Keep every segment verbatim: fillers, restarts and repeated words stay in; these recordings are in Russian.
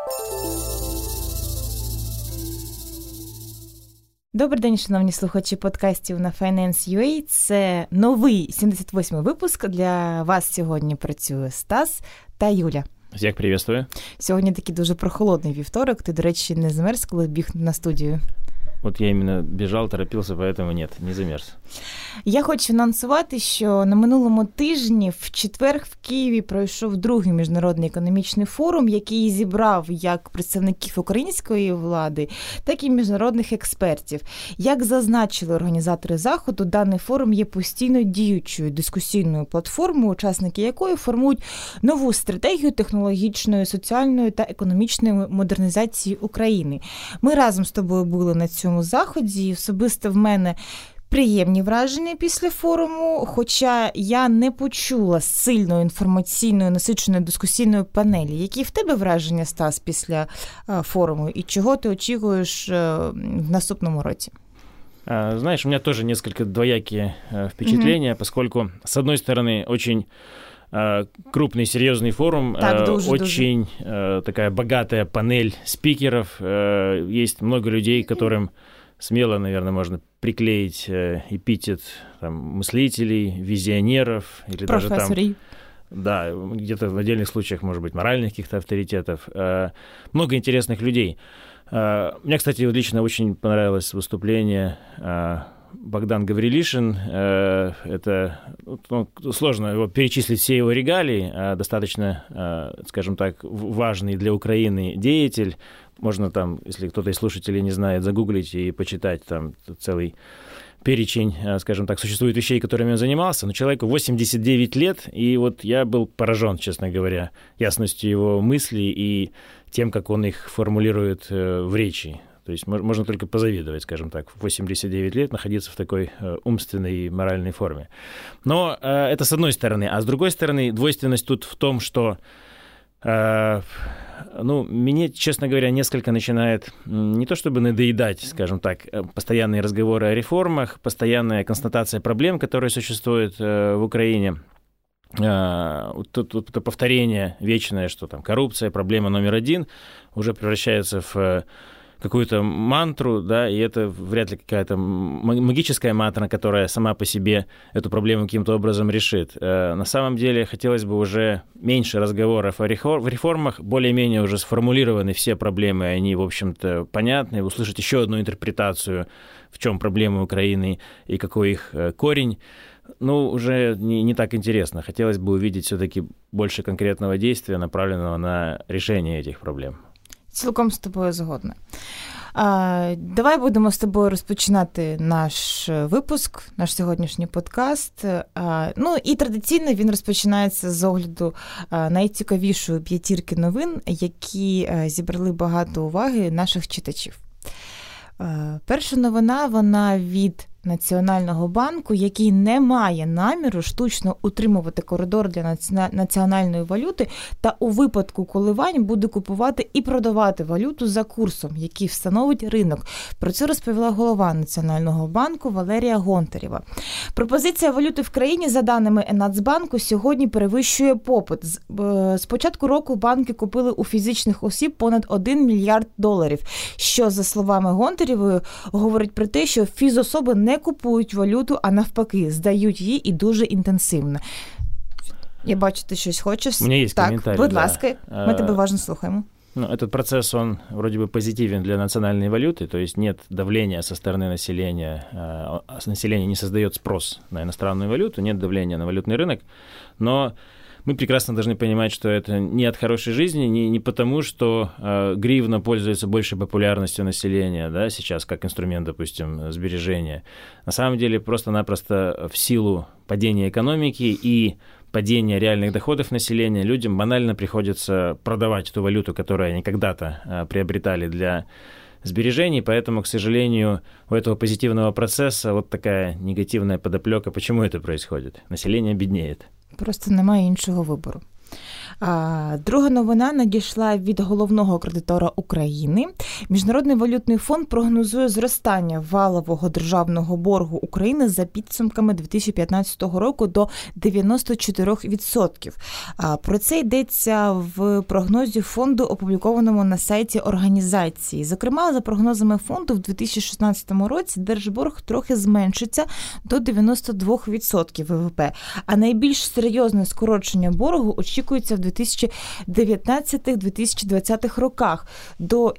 Добрий день, шановні слухачі подкастів на Finance.ua. Це новий сімдесят восьмий випуск. Для вас сьогодні працює Стас та Юля. Всіх привітаю. Сьогодні такий дуже прохолодний вівторок. Ти, до речі, не замерз, коли біг на студію? От я іменно біжав, торопився, поэтому нет, не замерз. Я хочу анонсувати, що на минулому тижні в четвер в Києві пройшов другий міжнародний економічний форум, який зібрав як представників української влади, так і міжнародних експертів. Як зазначили організатори заходу, даний форум є постійно діючою дискусійною платформою, учасники якої формують нову стратегію технологічної, соціальної та економічної модернізації України. Ми разом з тобою були на цьому заході, і особисто в мене приємні враження після форуму, хоча я не почула сильної інформаційної, насиченої дискусійної панелі. Які в тебе враження, Стас, після форуму? І чого ти очікуєш в наступному році? Знаешь, у меня тоже несколько двоякие впечатления, mm-hmm. поскольку, с одной стороны, очень крупный, серьезный форум, так, дуже, очень дуже. Такая богатая панель спикеров, есть много людей, которым смело, наверное, можно приклеить эпитет там, мыслителей, визионеров или даже там, да, где-то в отдельных случаях, может быть, моральных каких-то авторитетов. Много интересных людей. Мне, кстати, лично очень понравилось выступление Богдан Гаврилишин. Это ну, сложно его перечислить все его регалии, достаточно, скажем так, важный для Украины деятель. Можно там, если кто-то из слушателей не знает, загуглить и почитать там целый перечень, скажем так, существует вещей, которыми он занимался, но человеку восемьдесят девять лет, и вот я был поражен, честно говоря, ясностью его мыслей и тем, как он их формулирует в речи. То есть можно только позавидовать, скажем так, в восемьдесят девять лет находиться в такой умственной и моральной форме. Но это с одной стороны. А с другой стороны, двойственность тут в том, что ну, мне, честно говоря, несколько начинает не то чтобы надоедать, скажем так, постоянные разговоры о реформах, постоянная констатация проблем, которые существуют в Украине. Тут, тут это повторение вечное, что там коррупция, проблема номер один, уже превращается в какую-то мантру, да, и это вряд ли какая-то магическая мантра, которая сама по себе эту проблему каким-то образом решит. На самом деле хотелось бы уже меньше разговоров о реформах, более-менее уже сформулированы все проблемы, они, в общем-то, понятны, услышать еще одну интерпретацию, в чем проблемы Украины и какой их корень, ну, уже не, не так интересно. Хотелось бы увидеть все-таки больше конкретного действия, направленного на решение этих проблем. Цілком з тобою згодна. А, давай будемо з тобою розпочинати наш випуск, наш сьогоднішній подкаст. А, ну і традиційно він розпочинається з огляду а, найцікавішої п'ятірки новин, які а, зібрали багато уваги наших читачів. А, перша новина, вона від Національного банку, який не має наміру штучно утримувати коридор для національної валюти та у випадку коливань буде купувати і продавати валюту за курсом, який встановить ринок. Про це розповіла голова Національного банку Валерія Гонтарєва. Пропозиція валюти в країні, за даними Нацбанку, сьогодні перевищує попит. З початку року банки купили у фізичних осіб понад один мільярд доларів, що, за словами Гонтарєвої, говорить про те, що фізособи не купують валюту, а навпаки, здають її і дуже інтенсивно. Я бачу, ти щось хочеш? У меня есть так, комментарий. будь да. ласка, мы тебя уважно слухаем. Ну, этот процесс, он вроде бы позитивен для национальной валюты, то есть нет давления со стороны населения, население не создает спрос на иностранную валюту, нет давления на валютный рынок, но мы прекрасно должны понимать, что это не от хорошей жизни, не, не потому, что э, гривна пользуется большей популярностью населения, да, сейчас как инструмент, допустим, сбережения. На самом деле просто-напросто в силу падения экономики и падения реальных доходов населения людям банально приходится продавать ту валюту, которую они когда-то э, приобретали для сбережений, поэтому, к сожалению, у этого позитивного процесса вот такая негативная подоплека. Почему это происходит? Население беднеет. Просто немає іншого вибору. Друга новина надійшла від головного кредитора України. Міжнародний валютний фонд прогнозує зростання валового державного боргу України за підсумками дві тисячі п'ятнадцятого року до дев'яносто чотири відсотки. Про це йдеться в прогнозі фонду, опублікованому на сайті організації. Зокрема, за прогнозами фонду, в дві тисячі шістнадцятому році держборг трохи зменшиться до дев'яносто два відсотки ВВП, а найбільш серйозне скорочення боргу очікується в дві тисячі дев'ятнадцятому - дві тисячі двадцятому роках до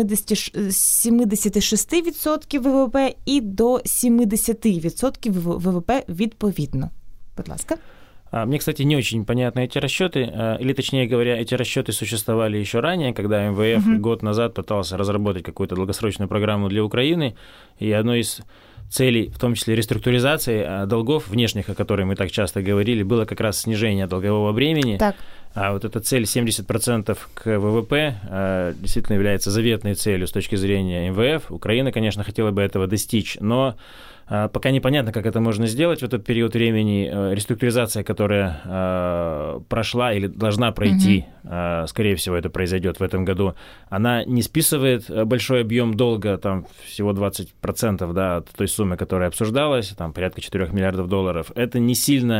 сімдесят шість відсотків ВВП і до сімдесят відсотків ВВП відповідно. Будь ласка. Мне, кстати, не очень понятны эти расчеты, или, точнее говоря, эти расчеты существовали еще ранее, когда эм вэ эф uh-huh. год назад пытался разработать какую-то долгосрочную программу для Украины, и одной из целей, в том числе реструктуризации долгов внешних, о которой мы так часто говорили, было как раз снижение долгового бремени. Так. А вот эта цель семьдесят процентов к ВВП действительно является заветной целью с точки зрения эм вэ эф. Украина, конечно, хотела бы этого достичь, но пока непонятно, как это можно сделать в этот период времени. Реструктуризация, которая э, прошла или должна пройти, mm-hmm. э, скорее всего, это произойдет в этом году, она не списывает большой объем долга, там всего двадцать процентов, да, от той суммы, которая обсуждалась, там порядка четырех миллиардов долларов. Это не сильно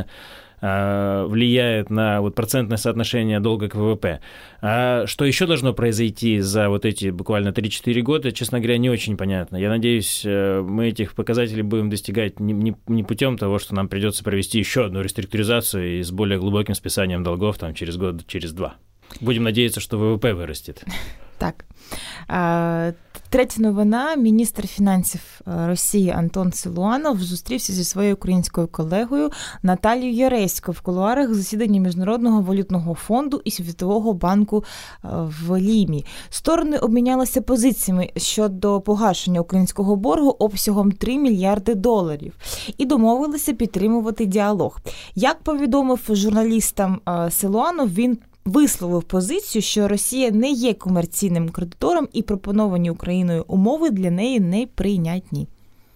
влияет на вот процентное соотношение долга к ВВП. А что еще должно произойти за вот эти буквально три-четыре года, честно говоря, не очень понятно. Я надеюсь, мы этих показателей будем достигать не, не, не путем того, что нам придется провести еще одну реструктуризацию и с более глубоким списанием долгов там, через год, через два. Будем надеяться, что ВВП вырастет. Так. Третя новина. Міністр фінансів Росії Антон Силуанов зустрівся зі своєю українською колегою Наталією Яресько в кулуарах засідання Міжнародного валютного фонду і Світового банку в Лімі. Сторони обмінялися позиціями щодо погашення українського боргу обсягом три мільярди доларів і домовилися підтримувати діалог. Як повідомив журналістам Силуанов, він висловив позицію, що Росія не є комерційним кредитором і пропоновані Україною умови для неї неприйнятні.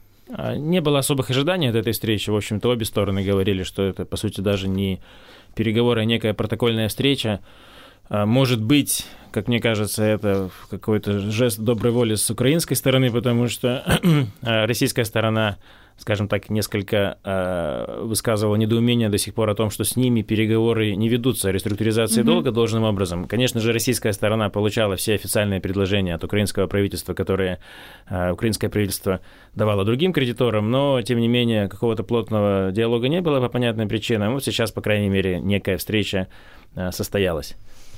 Не было особых ожиданий от этой встречи. В общем-то, обе стороны говорили, что это, по сути, даже не переговоры, а некая протокольная встреча. Может быть, как мне кажется, это какой-то жест доброй воли с украинской стороны, потому что российская сторона, скажем так, несколько э, высказывала недоумение до сих пор о том, что с ними переговоры не ведутся о реструктуризации mm-hmm. долга должным образом. Конечно же, российская сторона получала все официальные предложения от украинского правительства, которые э, украинское правительство давало другим кредиторам, но, тем не менее, какого-то плотного диалога не было по понятным причинам. Вот сейчас, по крайней мере, некая встреча э, состоялась.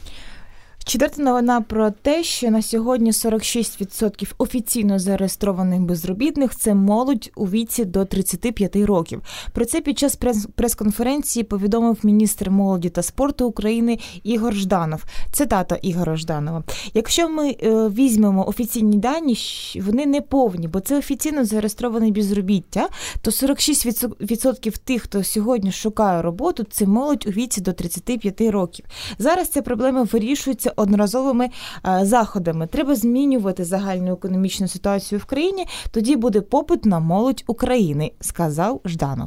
Четверта новина про те, що на сьогодні сорок шість відсотків офіційно зареєстрованих безробітних – це молодь у віці до тридцять п'ять років. Про це під час прес-конференції повідомив міністр молоді та спорту України Ігор Жданов. Цитата Ігоря Жданова. Якщо ми візьмемо офіційні дані, вони не повні, бо це офіційно зареєстроване безробіття, то сорок шість відсотків тих, хто сьогодні шукає роботу, це молодь у віці до тридцять п'ять років. Зараз ця проблема вирішується одноразовими а, заходами. Треба змінювати загальну економічну ситуацію в країні, тоді буде попит на молодь України, сказав Жданов.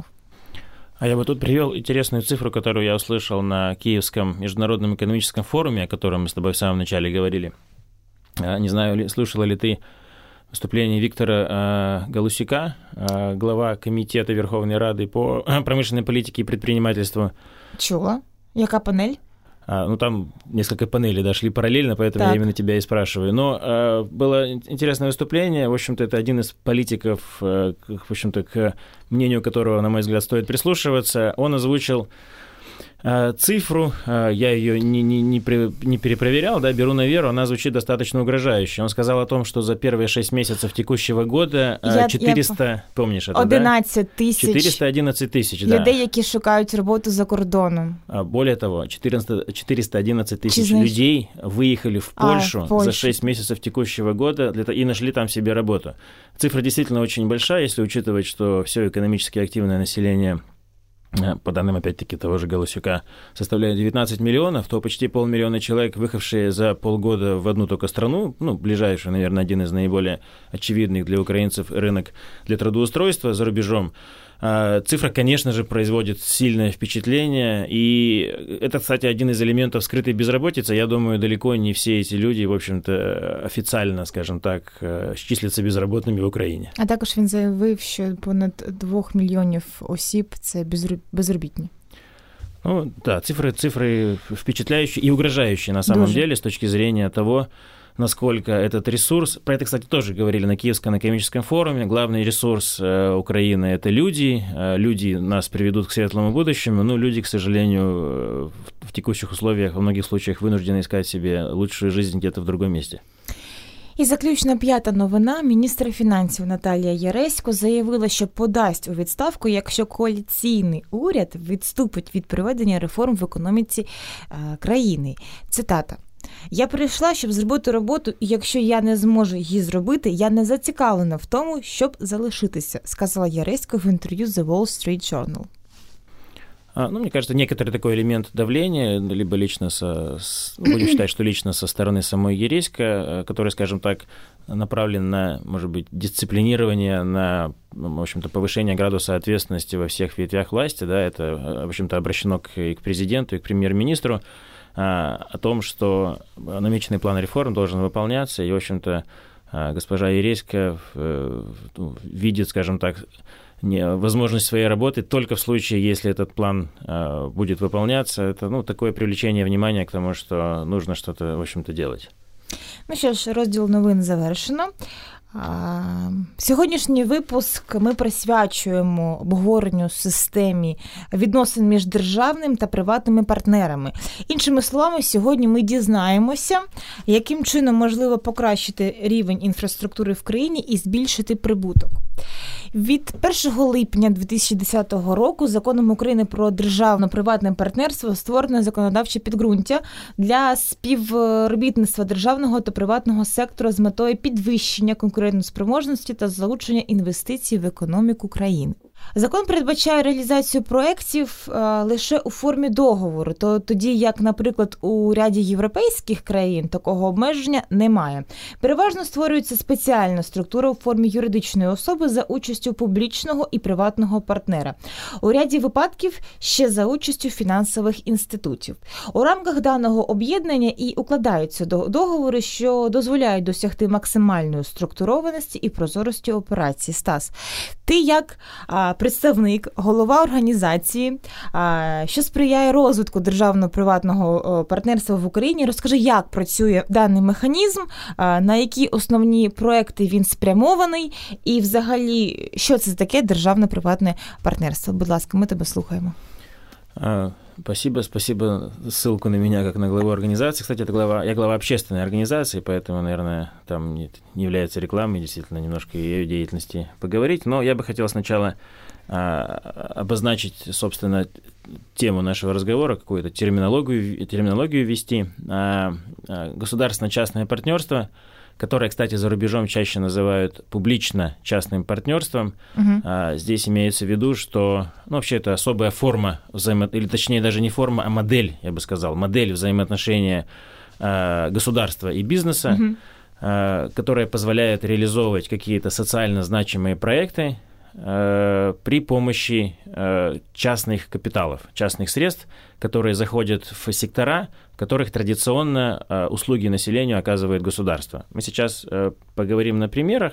А я бы тут привел интересную цифру, которую я услышал на Киевском международном экономическом форуме, о котором мы с тобой в самом начале говорили. Не знаю, слушала ли ты выступление Виктора Галусяка, глава Комитета Верховной Рады по промышленной политике и предпринимательству. Чула? Яка панель? А, ну, там несколько панелей дошли параллельно, поэтому так. Я именно тебя и спрашиваю. Но а, было интересное выступление. В общем-то, это один из политиков, а, в общем-то, к мнению которого, на мой взгляд, стоит прислушиваться. Он озвучил а, цифру, а, я ее не, не, не, при, не перепроверял, да, беру на веру, она звучит достаточно угрожающе. Он сказал о том, что за первые шесть месяцев текущего года я, четыреста, я... помнишь это, одиннадцять тисяч. четыреста одиннадцать тысяч, да. Людей, які шукають роботу за кордоном. А, более того, четыреста одиннадцать тысяч людей выехали в Польшу, а, в Польшу за шесть месяцев текущего года для, и нашли там себе работу. Цифра действительно очень большая, если учитывать, что все экономически активное население, по данным, опять-таки, того же Галусюка, составляет девятнадцать миллионов, то почти полмиллиона человек, выехавшие за полгода в одну только страну, ну, ближайший, наверное, один из наиболее очевидных для украинцев рынок для трудоустройства за рубежом, Цифра, конечно же, производит сильное впечатление, и это, кстати, один из элементов скрытой безработицы. Я думаю, далеко не все эти люди, в общем-то, официально, скажем так, числяться безробітними в Україні. А також він заявив, що понад двох мільйонів осіб – це безробітні. Ну, да, цифры, цифры впечатляющие и угрожающие на самом Дуже. деле с точки зрения того, насколько этот ресурс, про это, кстати, тоже говорили на Киевском экономическом форуме, главный ресурс Украины – это люди, люди нас приведут к светлому будущему, но люди, к сожалению, в текущих условиях во многих случаях вынуждены искать себе лучшую жизнь где-то в другом месте. І заключна п'ята новина. Міністр фінансів Наталія Яресько заявила, що подасть у відставку, якщо коаліційний уряд відступить від проведення реформ в економіці е, країни. Цитата. «Я прийшла, щоб зробити роботу, і якщо я не зможу її зробити, я не зацікавлена в тому, щоб залишитися», сказала Яресько в интервью The Wall Street Journal. Ну, мне кажется, некоторый такой элемент давления, либо лично, со, будем считать, что лично со стороны самой Яресько, который, скажем так, направлен на, может быть, дисциплинирование, на, в общем-то, повышение градуса ответственности во всех ветвях власти, да, это, в общем-то, обращено к, и к президенту, и к премьер-министру, о том, что намеченный план реформ должен выполняться, и, в общем-то, госпожа Яресько видит, скажем так, возможность своей работы только в случае, если этот план э, будет выполняться. Это, ну, такое привлечение внимания к тому, что нужно что-то, в общем-то, делать. Ну що ж, розділ новин завершено. А, сьогоднішній випуск ми присвячуємо обговоренню системі відносин між державним та приватними партнерами. Іншими словами, сьогодні ми дізнаємося, яким чином можливо покращити рівень інфраструктури в країні і збільшити прибуток. Від першого липня дві тисячі десятого року Законом України про державно-приватне партнерство створено законодавче підґрунтя для співробітництва державного та приватного сектору з метою підвищення конкурентоспроможності та залучення інвестицій в економіку країни. Закон передбачає реалізацію проєктів а, лише у формі договору, то тоді як, наприклад, у ряді європейських країн такого обмеження немає. Переважно створюється спеціальна структура у формі юридичної особи за участю публічного і приватного партнера. У ряді випадків ще за участю фінансових інститутів. У рамках даного об'єднання і укладаються договори, що дозволяють досягти максимальної структурованості і прозорості операції. Стас, ти як а, представник, голова організації, що сприяє розвитку державно-приватного партнерства в Україні. Розкажи, як працює даний механізм, на які основні проекти він спрямований і взагалі, що це таке державно-приватне партнерство? Будь ласка, ми тебе слухаємо. Спасибо, спасибо ссылку на меня как на главу организации. Кстати, это глава, я глава общественной организации, поэтому, наверное, там не, не является рекламой, действительно, немножко ее деятельности поговорить. Но я бы хотел сначала а, обозначить, собственно, тему нашего разговора, какую-то терминологию, терминологию ввести. А, а, государственно-частное партнерство, которое, кстати, за рубежом чаще называют публично-частным партнерством. Uh-huh. А, здесь имеется в виду, что, ну, вообще это особая форма взаимо... или точнее даже не форма, а модель, я бы сказал, модель взаимоотношения а, государства и бизнеса, uh-huh. а, которая позволяет реализовывать какие-то социально значимые проекты а, при помощи а, частных капиталов, частных средств, которые заходят в сектора, в которых традиционно э, услуги населению оказывает государство. Мы сейчас э, поговорим на примерах.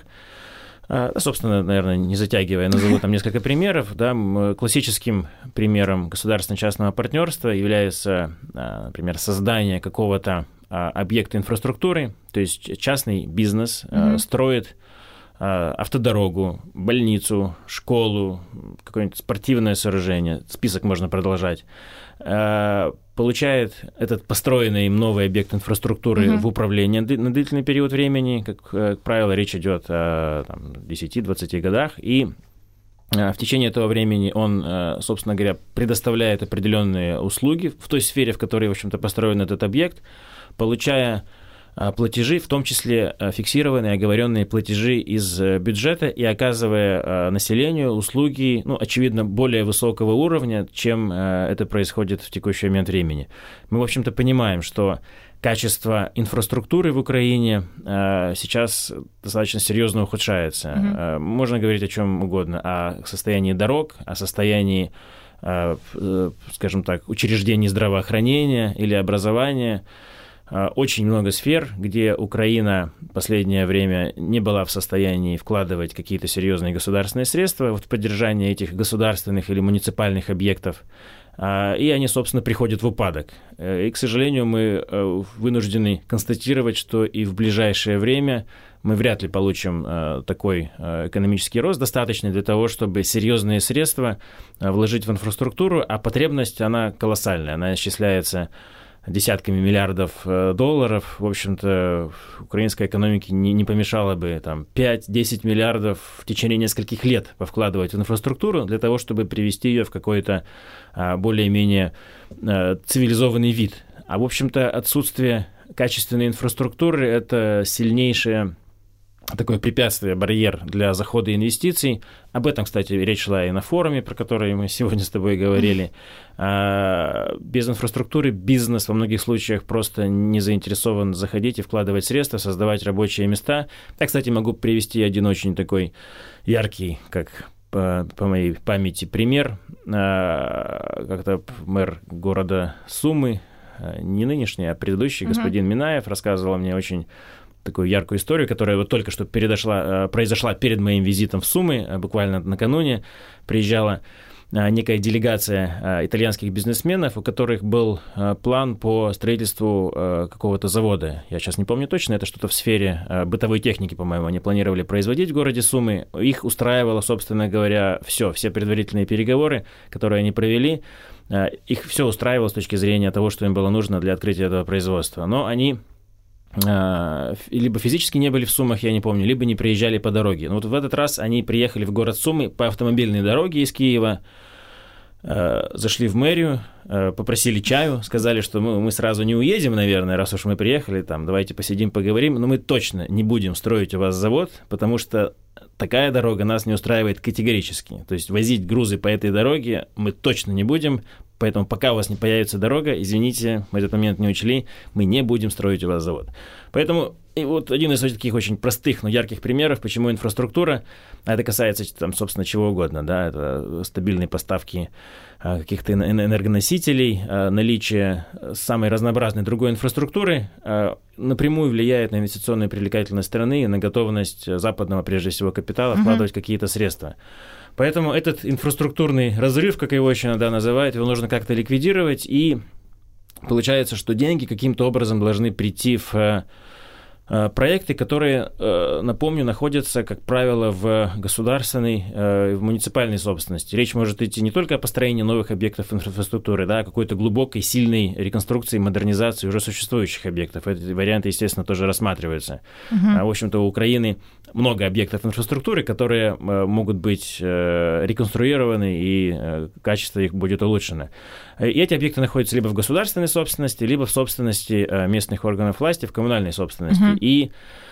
Э, собственно, наверное, не затягивая, назову там несколько примеров. Да, классическим примером государственно-частного партнерства является, э, например, создание какого-то э, объекта инфраструктуры, то есть частный бизнес э, mm-hmm. строит э, автодорогу, больницу, школу, какое-нибудь спортивное сооружение, список можно продолжать, получает этот построенный им новый объект инфраструктуры uh-huh. в управление на длительный период времени, как, как правило, речь идет о там, десяти-двадцати годах, и в течение этого времени он, собственно говоря, предоставляет определенные услуги в той сфере, в которой, в общем-то, построен этот объект, получая платежи, в том числе фиксированные, оговоренные платежи из бюджета, и оказывая населению услуги, ну, очевидно, более высокого уровня, чем это происходит в текущий момент времени. Мы, в общем-то, понимаем, что качество инфраструктуры в Украине сейчас достаточно серьезно ухудшается. Mm-hmm. Можно говорить о чем угодно, о состоянии дорог, о состоянии, скажем так, учреждений здравоохранения или образования. Очень много сфер, где Украина в последнее время не была в состоянии вкладывать какие-то серьезные государственные средства в поддержание этих государственных или муниципальных объектов, и они, собственно, приходят в упадок. И, к сожалению, мы вынуждены констатировать, что и в ближайшее время мы вряд ли получим такой экономический рост, достаточный для того, чтобы серьезные средства вложить в инфраструктуру, а потребность, она колоссальная, она исчисляется десятками миллиардов долларов. В общем-то, украинской экономике не, не помешало бы там, пять-десять миллиардов в течение нескольких лет повкладывать в инфраструктуру для того, чтобы привести ее в какой-то а, более-менее а, цивилизованный вид. А, в общем-то, отсутствие качественной инфраструктуры – это сильнейшее такое препятствие, барьер для захода инвестиций. Об этом, кстати, речь шла и на форуме, про который мы сегодня с тобой говорили. Без инфраструктуры бизнес во многих случаях просто не заинтересован заходить и вкладывать средства, создавать рабочие места. Я, кстати, могу привести один очень такой яркий, как по, по моей памяти, пример. Как-то мэр города Сумы, не нынешний, а предыдущий, uh-huh. господин Минаев, рассказывал мне очень такую яркую историю, которая вот только что передошла, произошла перед моим визитом в Сумы, буквально накануне приезжала некая делегация итальянских бизнесменов, у которых был план по строительству какого-то завода. Я сейчас не помню точно, это что-то в сфере бытовой техники, по-моему, они планировали производить в городе Сумы. Их устраивало, собственно говоря, все, все предварительные переговоры, которые они провели, их все устраивало с точки зрения того, что им было нужно для открытия этого производства. Но они либо физически не были в Сумах, я не помню, либо не приезжали по дороге. Но вот в этот раз они приехали в город Сумы по автомобильной дороге из Киева, зашли в мэрию, попросили чаю, сказали, что мы, мы сразу не уедем, наверное, раз уж мы приехали, там, давайте посидим, поговорим, но мы точно не будем строить у вас завод, потому что такая дорога нас не устраивает категорически. То есть возить грузы по этой дороге мы точно не будем, поэтому пока у вас не появится дорога, извините, мы этот момент не учли, мы не будем строить у вас завод. Поэтому и вот один из таких очень простых, но ярких примеров, почему инфраструктура, а это касается, там, собственно, чего угодно, да, это стабильные поставки каких-то энергоносителей, наличие самой разнообразной другой инфраструктуры напрямую влияет на инвестиционную привлекательность страны и на готовность западного, прежде всего, капитала вкладывать uh-huh. какие-то средства. Поэтому этот инфраструктурный разрыв, как его еще иногда называют, его нужно как-то ликвидировать, и получается, что деньги каким-то образом должны прийти в проекты, которые, напомню, находятся, как правило, в государственной, в муниципальной собственности. Речь может идти не только о построении новых объектов инфраструктуры, да, а о какой-то глубокой, сильной реконструкции, модернизации уже существующих объектов. Эти варианты, естественно, тоже рассматриваются. Uh-huh. В общем-то, у Украины много объектов инфраструктуры, которые могут быть реконструированы, и качество их будет улучшено. И эти объекты находятся либо в государственной собственности, либо в собственности местных органов власти, в коммунальной собственности. Uh-huh. И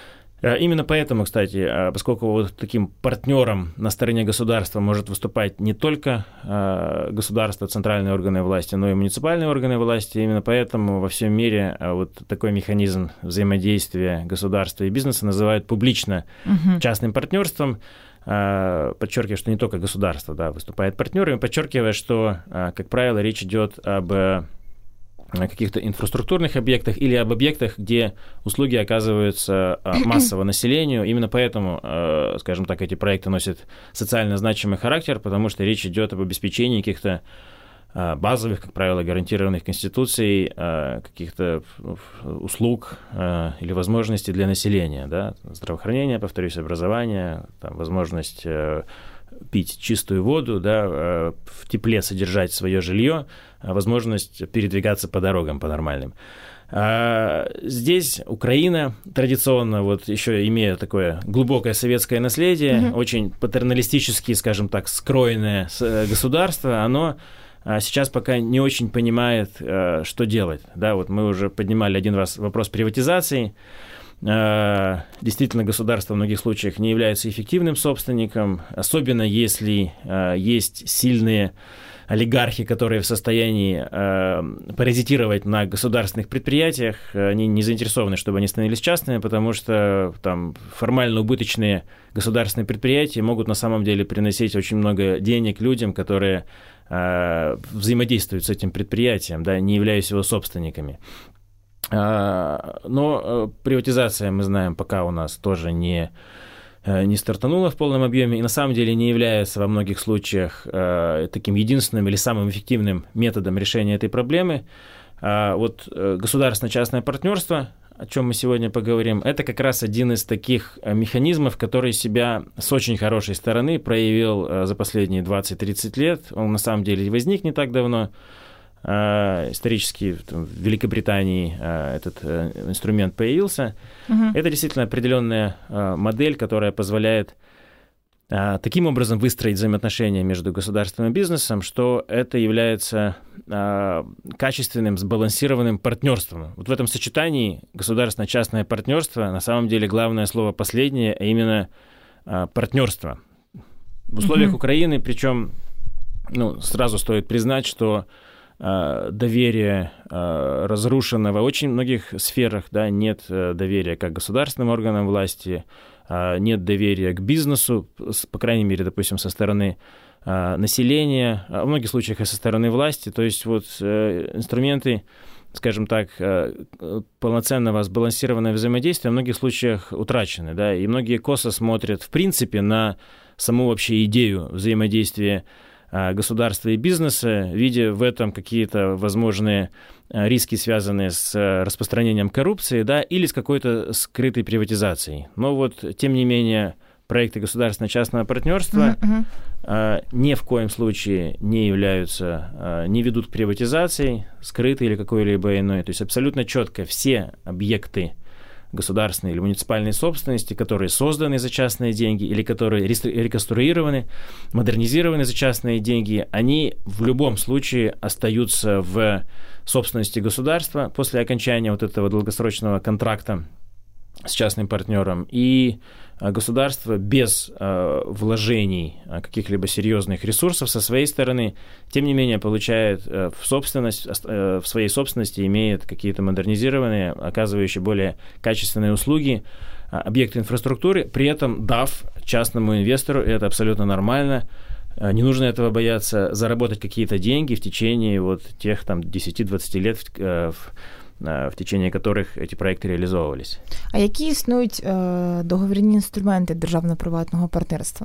именно поэтому, кстати, поскольку вот таким партнером на стороне государства может выступать не только государство, центральные органы власти, но и муниципальные органы власти, именно поэтому во всем мире вот такой механизм взаимодействия государства и бизнеса называют публично-частным партнерством, подчеркивая, что не только государство, да, выступает партнером, подчеркивая, что, как правило, речь идет об каких-то инфраструктурных объектах или об объектах, где услуги оказываются массово населению. Именно поэтому, скажем так, эти проекты носят социально значимый характер, потому что речь идет об обеспечении каких-то базовых, как правило, гарантированных Конституцией каких-то услуг или возможностей для населения. Да? Здравоохранение, повторюсь, образование, там, возможность пить чистую воду, да, в тепле содержать свое жилье, возможность передвигаться по дорогам, по нормальным. Здесь Украина традиционно, вот еще имея такое глубокое советское наследие, mm-hmm. очень патерналистически, скажем так, скроенное государство, оно сейчас пока не очень понимает, что делать. Да, вот мы уже поднимали один раз вопрос приватизации. Действительно, государство в многих случаях не является эффективным собственником, особенно если есть сильные олигархи, которые в состоянии э, паразитировать на государственных предприятиях, они не заинтересованы, чтобы они становились частными, потому что там формально убыточные государственные предприятия могут на самом деле приносить очень много денег людям, которые э, взаимодействуют с этим предприятием, да, не являясь его собственниками. Э, но приватизация, мы знаем, пока у нас тоже не... не стартанула в полном объеме и на самом деле не является во многих случаях э, таким единственным или самым эффективным методом решения этой проблемы. А вот э, государственно-частное партнерство, о чем мы сегодня поговорим, это как раз один из таких механизмов, который себя с очень хорошей стороны проявил э, за последние двадцать-тридцать лет. Он на самом деле возник не так давно. Исторически в Великобритании этот инструмент появился. Uh-huh. Это действительно определенная модель, которая позволяет таким образом выстроить взаимоотношения между государством и бизнесом, что это является качественным, сбалансированным партнерством. Вот в этом сочетании государственно-частное партнерство, на самом деле главное слово последнее, а именно партнерство. В условиях uh-huh. Украины, причем ну, сразу стоит признать, что доверие разрушено во очень многих сферах, да, нет доверия как к государственным органам власти, нет доверия к бизнесу, по крайней мере, допустим, со стороны населения, в многих случаях и со стороны власти, то есть вот инструменты, скажем так, полноценного сбалансированного взаимодействия в многих случаях утрачены, да, и многие косо смотрят, в принципе, на саму вообще идею взаимодействия государства и бизнеса, видя в этом какие-то возможные риски, связанные с распространением коррупции, да, или с какой-то скрытой приватизацией. Но вот, тем не менее, проекты государственно-частного партнерства mm-hmm. ни в коем случае не являются, не ведут к приватизации, скрытой или какой-либо иной. То есть абсолютно четко все объекты государственной или муниципальной собственности, которые созданы за частные деньги или которые реконструированы, модернизированы за частные деньги, они в любом случае остаются в собственности государства после окончания вот этого долгосрочного контракта с частным партнером. И государство без э, вложений каких-либо серьезных ресурсов со своей стороны, тем не менее, получает э, в собственность, э, в своей собственности имеет какие-то модернизированные, оказывающие более качественные услуги, э, объекты инфраструктуры, при этом дав частному инвестору, и это абсолютно нормально, э, не нужно этого бояться, заработать какие-то деньги в течение вот тех там десять-двадцать лет э, в в течение которых эти проекти реалізовувались. А які існують е, договірні інструменти державно-приватного партнерства?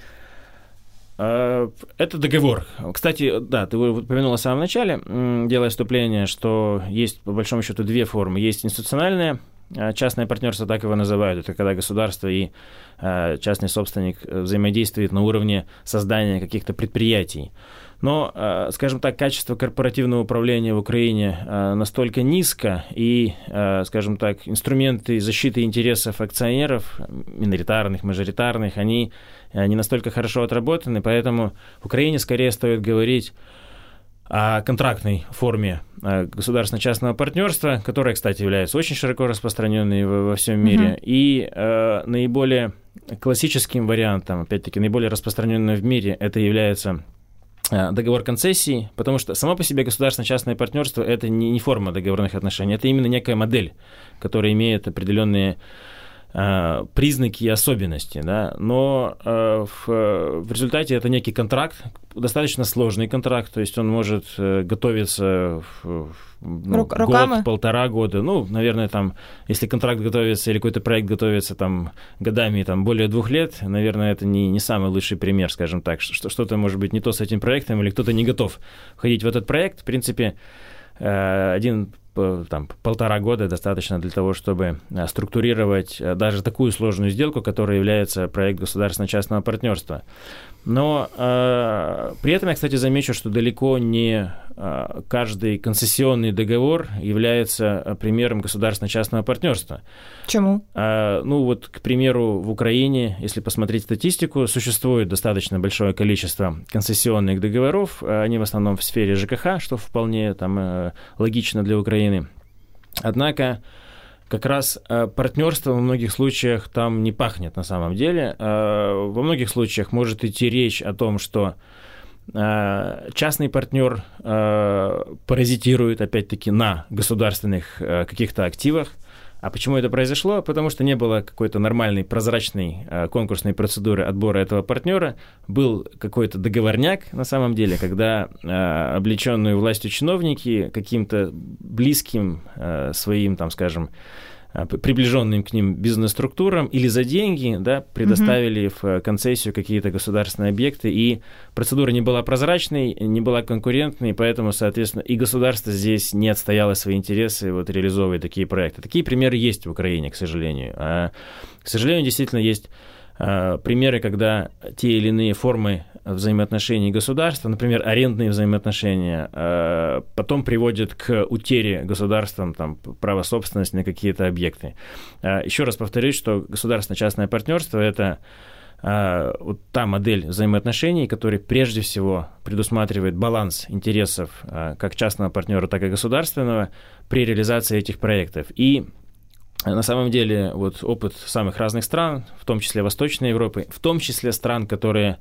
Это договор. Кстати, да, ты упомянула в самом начале, делая вступление, что есть, по большому счету, две формы. Есть институциональное частное партнерство, так его называют. Это когда государство и частный собственник взаимодействуют на уровне создания каких-то предприятий. Но, скажем так, качество корпоративного управления в Украине настолько низко, и, скажем так, инструменты защиты интересов акционеров, миноритарных, мажоритарных, они не настолько хорошо отработаны, поэтому в Украине скорее стоит говорить о контрактной форме государственно-частного партнерства, которая, кстати, является очень широко распространенной во всем мире, uh-huh. и э, наиболее классическим вариантом, опять-таки, наиболее распространенным в мире, это является договор концессии, потому что само по себе государственно-частное партнерство – это не форма договорных отношений, это именно некая модель, которая имеет определенные э, признаки и особенности, да? Но э, в, в результате это некий контракт, достаточно сложный контракт, то есть он может э, готовиться в, ну, год, полтора года, ну, наверное, там, если контракт готовится или какой-то проект готовится там годами, там, более двух лет, наверное, это не, не самый лучший пример, скажем так, что, что-то может быть не то с этим проектом, или кто-то не готов входить в этот проект. В принципе, один, там, полтора года достаточно для того, чтобы структурировать даже такую сложную сделку, которая является проект государственно-частного партнерства. Но э, при этом я, кстати, замечу, что далеко не э, каждый концессионный договор является примером государственно-частного партнерства. Почему? Э, ну вот, к примеру, в Украине, если посмотреть статистику, существует достаточно большое количество концессионных договоров. Они в основном в сфере ЖКХ, что вполне там, э, логично для Украины. Однако как раз партнерство во многих случаях там не пахнет на самом деле. Во многих случаях может идти речь о том, что частный партнер паразитирует, опять-таки, на государственных каких-то активах. А почему это произошло? Потому что не было какой-то нормальной, прозрачной конкурсной процедуры отбора этого партнера. Был какой-то договорняк, на самом деле, когда облеченные властью чиновники каким-то близким своим, там, скажем, приближенным к ним бизнес-структурам или за деньги, да, предоставили mm-hmm. в концессию какие-то государственные объекты, и процедура не была прозрачной, не была конкурентной, поэтому, соответственно, и государство здесь не отстояло свои интересы, вот, реализовывая такие проекты. Такие примеры есть в Украине, к сожалению. А, к сожалению, действительно есть а, примеры, когда те или иные формы взаимоотношений государства, например, арендные взаимоотношения, э, потом приводят к утере государством там, права собственности на какие-то объекты. Э, еще раз повторюсь, что государственно-частное партнерство – это э, вот та модель взаимоотношений, которая прежде всего предусматривает баланс интересов э, как частного партнера, так и государственного при реализации этих проектов. И на самом деле вот опыт самых разных стран, в том числе Восточной Европы, в том числе стран, которые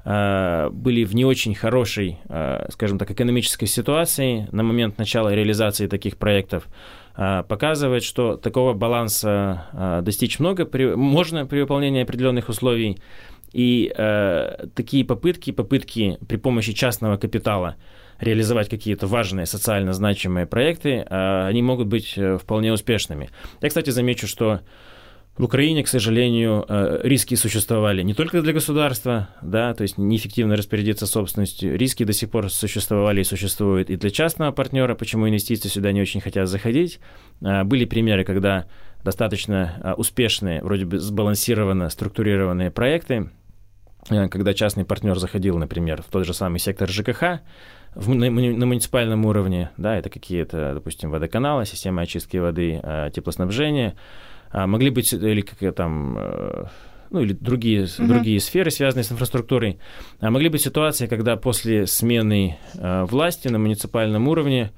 были в не очень хорошей, скажем так, экономической ситуации на момент начала реализации таких проектов, показывает, что такого баланса достичь много при, можно при выполнении определенных условий. И э, такие попытки, попытки при помощи частного капитала реализовать какие-то важные социально значимые проекты, э, они могут быть вполне успешными. Я, кстати, замечу, что в Украине, к сожалению, риски существовали не только для государства, да, то есть неэффективно распорядиться собственностью. Риски до сих пор существовали и существуют и для частного партнера, почему инвестиции сюда не очень хотят заходить. Были примеры, когда достаточно успешные, вроде бы сбалансированно структурированные проекты, когда частный партнер заходил, например, в тот же самый сектор ЖКХ, в, на, на муниципальном уровне, да, это какие-то, допустим, водоканалы, системы очистки воды, теплоснабжения, могли быть или как там, ну, или другие, uh-huh. другие сферы, связанные с инфраструктурой. Могли быть ситуации, когда после смены власти на муниципальном уровне,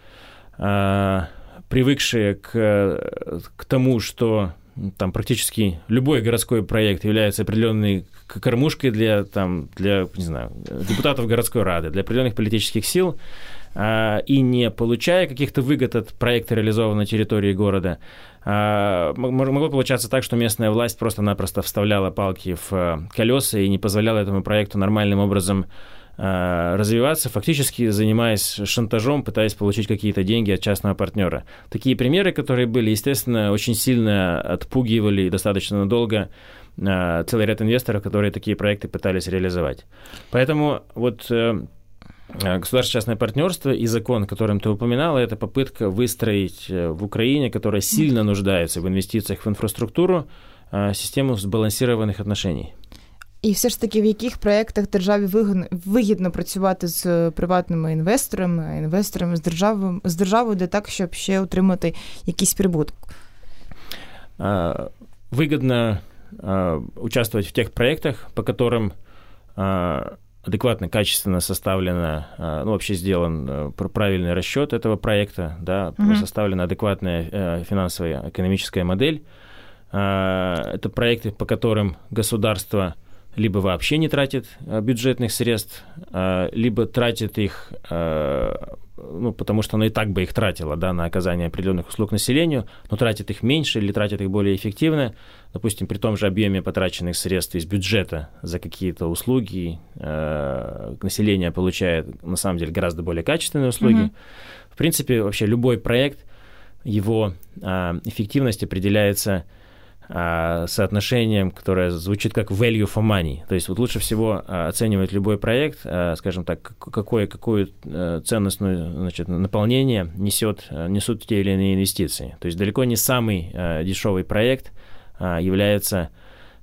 привыкшие к, к тому, что там практически любой городской проект является определенной кормушкой для, там, для, не знаю, депутатов городской рады, для определенных политических сил, и не получая каких-то выгод от проекта, реализованного на территории города, могло получаться так, что местная власть просто-напросто вставляла палки в колеса и не позволяла этому проекту нормальным образом развиваться, фактически занимаясь шантажом, пытаясь получить какие-то деньги от частного партнера. Такие примеры, которые были, естественно, очень сильно отпугивали достаточно надолго целый ряд инвесторов, которые такие проекты пытались реализовать. Поэтому вот государственно-частное партнерство и закон, которым ты упоминала, это попытка выстроить в Украине, которая сильно нуждается в інвестиціях в інфраструктуру, систему збалансованих отношений. І все ж таки, в яких проєктах державі вигідно, вигідно працювати з приватними інвесторами, інвесторами з державою, з державою, де так, щоб ще отримати якийсь прибуток? Выгодно участвовать в тех проектах, по которым адекватно, качественно составлено, ну, вообще сделан правильный расчет этого проекта, да, mm-hmm. составлена адекватная финансовая экономическая модель. Это проекты, по которым государство либо вообще не тратит бюджетных средств, либо тратит их, ну, потому что оно и так бы их тратило, да, на оказание определенных услуг населению, но тратит их меньше или тратит их более эффективно. Допустим, при том же объеме потраченных средств из бюджета за какие-то услуги население получает, на самом деле, гораздо более качественные услуги. Mm-hmm. В принципе, вообще любой проект, его эффективность определяется соотношением, которое звучит как value for money. То есть вот лучше всего оценивать любой проект, скажем так, какое, какое ценностное, значит, наполнение несет, несут те или иные инвестиции. То есть далеко не самый дешевый проект является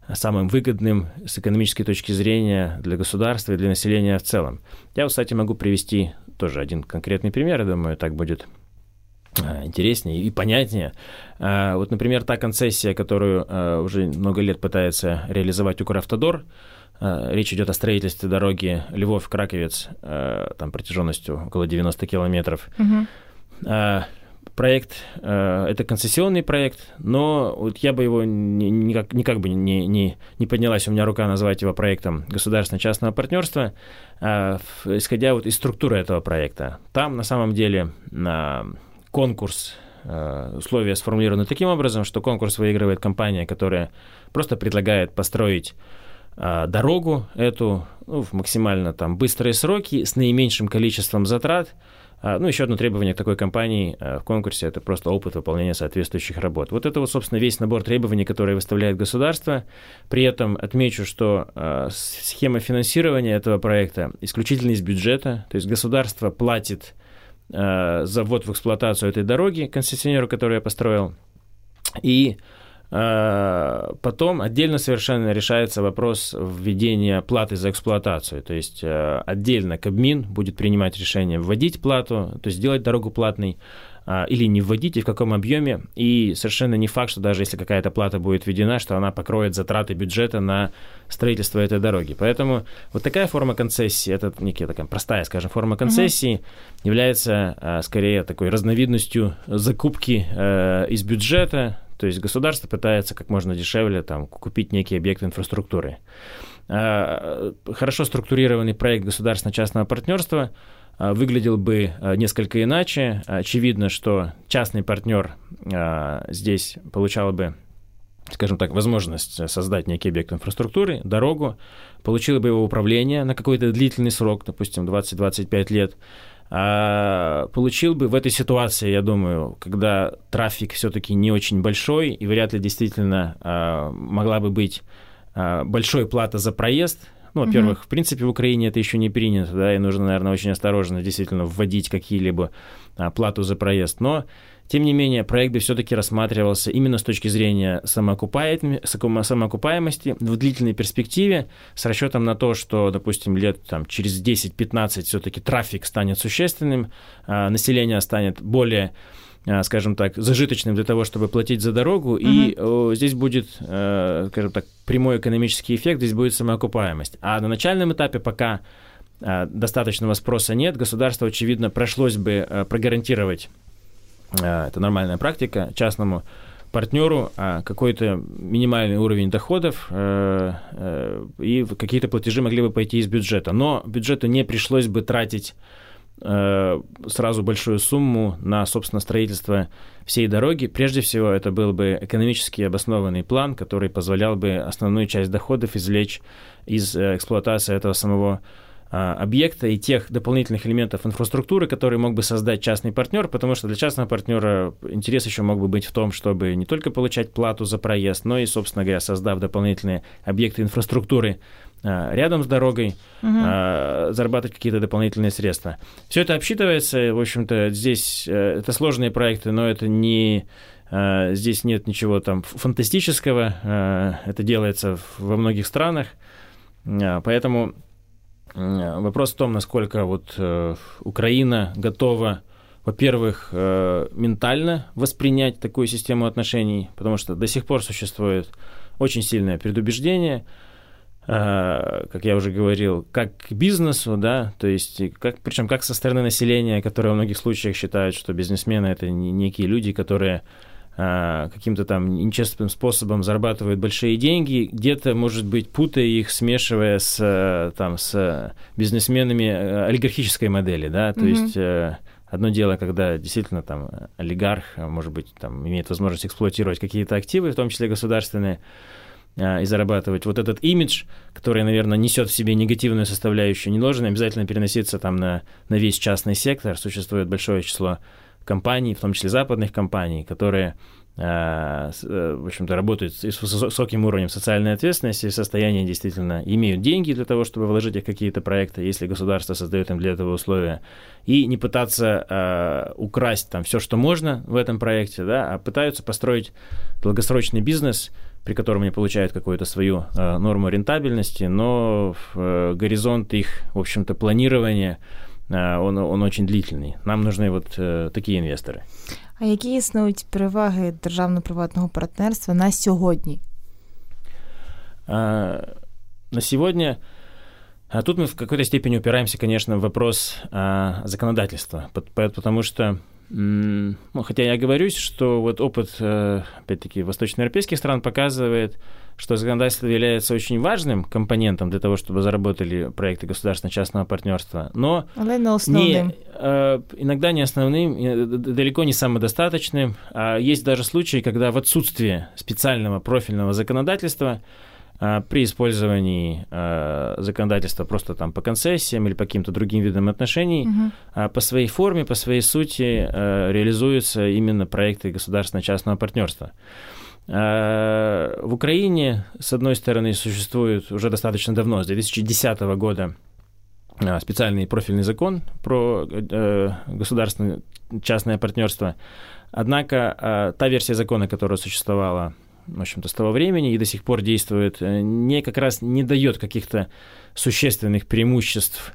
самым выгодным с экономической точки зрения для государства и для населения в целом. Я, кстати, могу привести тоже один конкретный пример, я думаю, так будет интереснее и понятнее. Вот, например, та концессия, которую уже много лет пытается реализовать Укравтодор. Речь идет о строительстве дороги Львов-Краковец, там протяженностью около девяносто километров. Угу. Проект, это концессионный проект, но вот я бы его никак, никак бы не, не, не поднялась у меня рука назвать его проектом государственно-частного партнерства, исходя вот из структуры этого проекта. Там на самом деле конкурс, условия сформулированы таким образом, что конкурс выигрывает компания, которая просто предлагает построить дорогу эту, ну, в максимально там быстрые сроки с наименьшим количеством затрат. Ну, еще одно требование к такой компании в конкурсе – это просто опыт выполнения соответствующих работ. Вот это, вот, собственно, весь набор требований, которые выставляет государство. При этом отмечу, что схема финансирования этого проекта исключительно из бюджета, то есть государство платит за ввод в эксплуатацию этой дороги концессионеру, который я построил, и потом отдельно совершенно решается вопрос введения платы за эксплуатацию. То есть отдельно Кабмин будет принимать решение вводить плату, то есть сделать дорогу платной, или не вводить, и в каком объеме. И совершенно не факт, что даже если какая-то плата будет введена, что она покроет затраты бюджета на строительство этой дороги. Поэтому вот такая форма концессии, это некая такая простая, скажем, форма концессии, uh-huh. является скорее такой разновидностью закупки из бюджета. То есть государство пытается как можно дешевле там, купить некий объект инфраструктуры. Хорошо структурированный проект государственно-частного партнерства выглядел бы несколько иначе. Очевидно, что частный партнер здесь получал бы, скажем так, возможность создать некий объект инфраструктуры, дорогу, получил бы его управление на какой-то длительный срок, допустим, двадцать-двадцать пять лет, получил бы в этой ситуации, я думаю, когда трафик все-таки не очень большой и вряд ли действительно могла бы быть большой плата за проезд. Ну, во-первых, uh-huh. в принципе, в Украине это еще не принято, да, и нужно, наверное, очень осторожно действительно вводить какие-либо а, плату за проезд. Но, тем не менее, проект бы все-таки рассматривался именно с точки зрения самоокупаемости в длительной перспективе, с расчетом на то, что, допустим, лет там, через десять-пятнадцать все-таки трафик станет существенным, а, население станет более, скажем так, зажиточным для того, чтобы платить за дорогу, uh-huh. и о, здесь будет, э, скажем так, прямой экономический эффект, здесь будет самоокупаемость. А на начальном этапе, пока э, достаточного спроса нет, государству, очевидно, пришлось бы э, прогарантировать, э, это нормальная практика, частному партнеру э, какой-то минимальный уровень доходов, э, э, и какие-то платежи могли бы пойти из бюджета. Но бюджету не пришлось бы тратить сразу большую сумму на, собственно, строительство всей дороги. Прежде всего, это был бы экономически обоснованный план, который позволял бы основную часть доходов извлечь из эксплуатации этого самого объекта и тех дополнительных элементов инфраструктуры, которые мог бы создать частный партнер, потому что для частного партнера интерес еще мог бы быть в том, чтобы не только получать плату за проезд, но и, собственно говоря, создав дополнительные объекты инфраструктуры рядом с дорогой, uh-huh. зарабатывать какие-то дополнительные средства. Все это обсчитывается, в общем-то, здесь это сложные проекты, но это не, здесь нет ничего там фантастического, это делается во многих странах, поэтому вопрос в том, насколько вот Украина готова, во-первых, ментально воспринять такую систему отношений, потому что до сих пор существует очень сильное предубеждение, как я уже говорил, как к бизнесу, да, то есть, как, причем как со стороны населения, которые в многих случаях считают, что бизнесмены – это некие люди, которые а, каким-то там нечестным способом зарабатывают большие деньги, где-то, может быть, путая их, смешивая с, там, с бизнесменами олигархической модели, да, то mm-hmm. есть одно дело, когда действительно там олигарх, может быть, там, имеет возможность эксплуатировать какие-то активы, в том числе государственные, и зарабатывать. Вот этот имидж, который, наверное, несет в себе негативную составляющую, не должен обязательно переноситься там на, на весь частный сектор. Существует большое число компаний, в том числе западных компаний, которые, в общем-то, работают с высоким уровнем социальной ответственности, в состоянии действительно имеют деньги для того, чтобы вложить их в какие-то проекты, если государство создает им для этого условия, и не пытаться украсть там все, что можно в этом проекте, да, а пытаются построить долгосрочный бизнес, при котором они получают какую-то свою э, норму рентабельности, но э, горизонт их, в общем-то, планирования, э, он, он очень длительный. Нам нужны вот э, такие инвесторы. А які існують переваги державно-приватного партнерства на сьогодні? А, на сегодня... А тут мы в какой-то степени упираемся, конечно, в вопрос а, законодательства, потому что, ну, хотя я оговорюсь, что вот опыт, опять-таки, восточноевропейских стран показывает, что законодательство является очень важным компонентом для того, чтобы заработали проекты государственно-частного партнерства, но не, иногда не основным, далеко не самодостаточным. А есть даже случаи, когда в отсутствие специального профильного законодательства при использовании э, законодательства просто там по концессиям или по каким-то другим видам отношений, угу. э, по своей форме, по своей сути э, реализуются именно проекты государственно-частного партнерства. Э, в Украине, с одной стороны, существует уже достаточно давно, с две тысячи десятого года, э, специальный профильный закон про э, государственно-частное партнерство. Однако э, та версия закона, которая существовала, в общем-то, с того времени и до сих пор действует, не как раз не дает каких-то существенных преимуществ,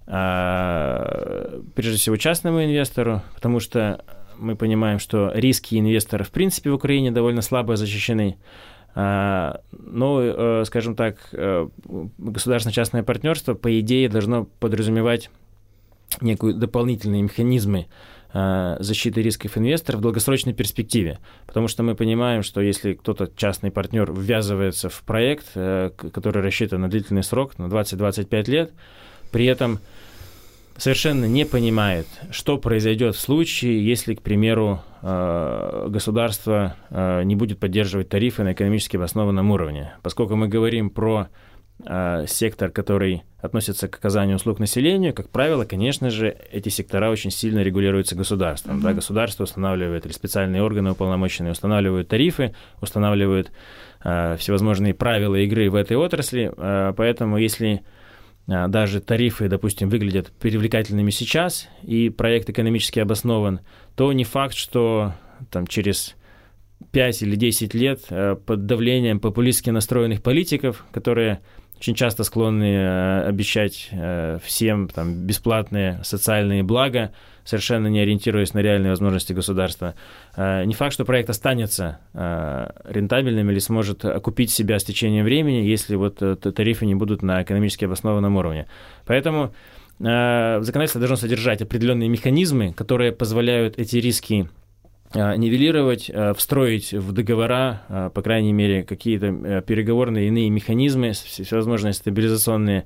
а, прежде всего, частному инвестору, потому что мы понимаем, что риски инвестора, в принципе, в Украине довольно слабо защищены. А, но, скажем так, государственно-частное партнерство, по идее, должно подразумевать некие дополнительные механизмы защиты рисков инвесторов в долгосрочной перспективе. Потому что мы понимаем, что если кто-то, частный партнер, ввязывается в проект, который рассчитан на длительный срок, на двадцать-двадцать пять лет, при этом совершенно не понимает, что произойдет в случае, если, к примеру, государство не будет поддерживать тарифы на экономически обоснованном уровне. Поскольку мы говорим про сектор, который относится к оказанию услуг населению, как правило, конечно же, эти сектора очень сильно регулируются государством. Mm-hmm. Да, государство устанавливает, или специальные органы уполномоченные устанавливают тарифы, устанавливают э, всевозможные правила игры в этой отрасли, э, поэтому если э, даже тарифы, допустим, выглядят привлекательными сейчас, и проект экономически обоснован, то не факт, что там, через пять или десять лет э, под давлением популистски настроенных политиков, которые очень часто склонны обещать всем там, бесплатные социальные блага, совершенно не ориентируясь на реальные возможности государства. Не факт, что проект останется рентабельным или сможет окупить себя с течением времени, если вот тарифы не будут на экономически обоснованном уровне. Поэтому законодательство должно содержать определенные механизмы, которые позволяют эти риски нивелировать, встроить в договора, по крайней мере, какие-то переговорные иные механизмы, всевозможные стабилизационные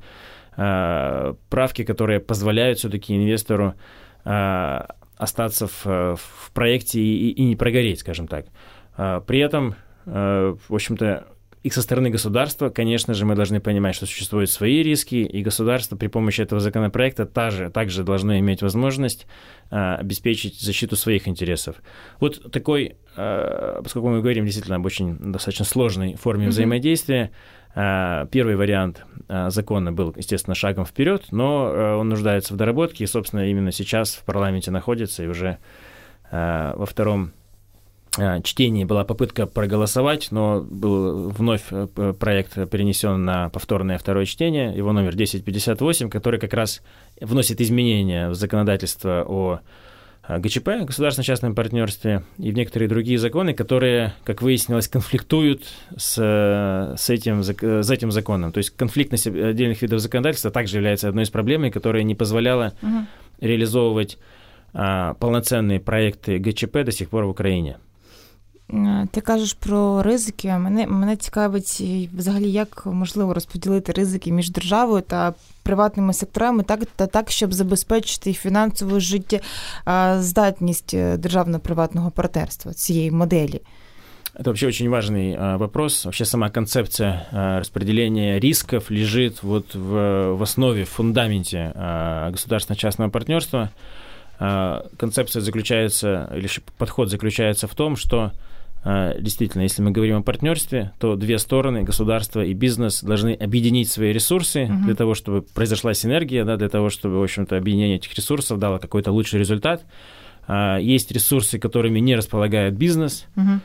правки, которые позволяют все-таки инвестору остаться в, в проекте и, и не прогореть, скажем так. При этом, в общем-то, и со стороны государства, конечно же, мы должны понимать, что существуют свои риски, и государство при помощи этого законопроекта также, также должно иметь возможность а, обеспечить защиту своих интересов. Вот такой, а, поскольку мы говорим действительно об очень достаточно сложной форме mm-hmm. взаимодействия, а, первый вариант а, закона был, естественно, шагом вперед, но а, он нуждается в доработке, и, собственно, именно сейчас в парламенте находится, и уже а, во втором чтении была попытка проголосовать, но был вновь проект перенесен на повторное второе чтение, его номер десять пятьдесят восемь, который как раз вносит изменения в законодательство о ГЧП, государственно-частном партнерстве, и в некоторые другие законы, которые, как выяснилось, конфликтуют с, с, этим, с этим законом. То есть конфликтность отдельных видов законодательства также является одной из проблем, которая не позволяла угу. реализовывать а, полноценные проекты ГЧП до сих пор в Україні. Ти кажеш про ризики. Мене, мене цікавить взагалі, як можливо розподілити ризики між державою та приватними секторами так, та так, щоб забезпечити фінансову життєздатність державно-приватного партнерства, цієї моделі. Это вообще очень важный а, вопрос. Вообще сама концепция а, распределения рисков лежит вот в, в основе, в фундаменте а, государственно-частного партнерства. А, концепция заключается, или подход заключается в том, что действительно, если мы говорим о партнерстве, то две стороны, государство и бизнес, должны объединить свои ресурсы uh-huh. для того, чтобы произошла синергия, да, для того, чтобы, в общем-то, объединение этих ресурсов дало какой-то лучший результат. Есть ресурсы, которыми не располагает бизнес. Uh-huh.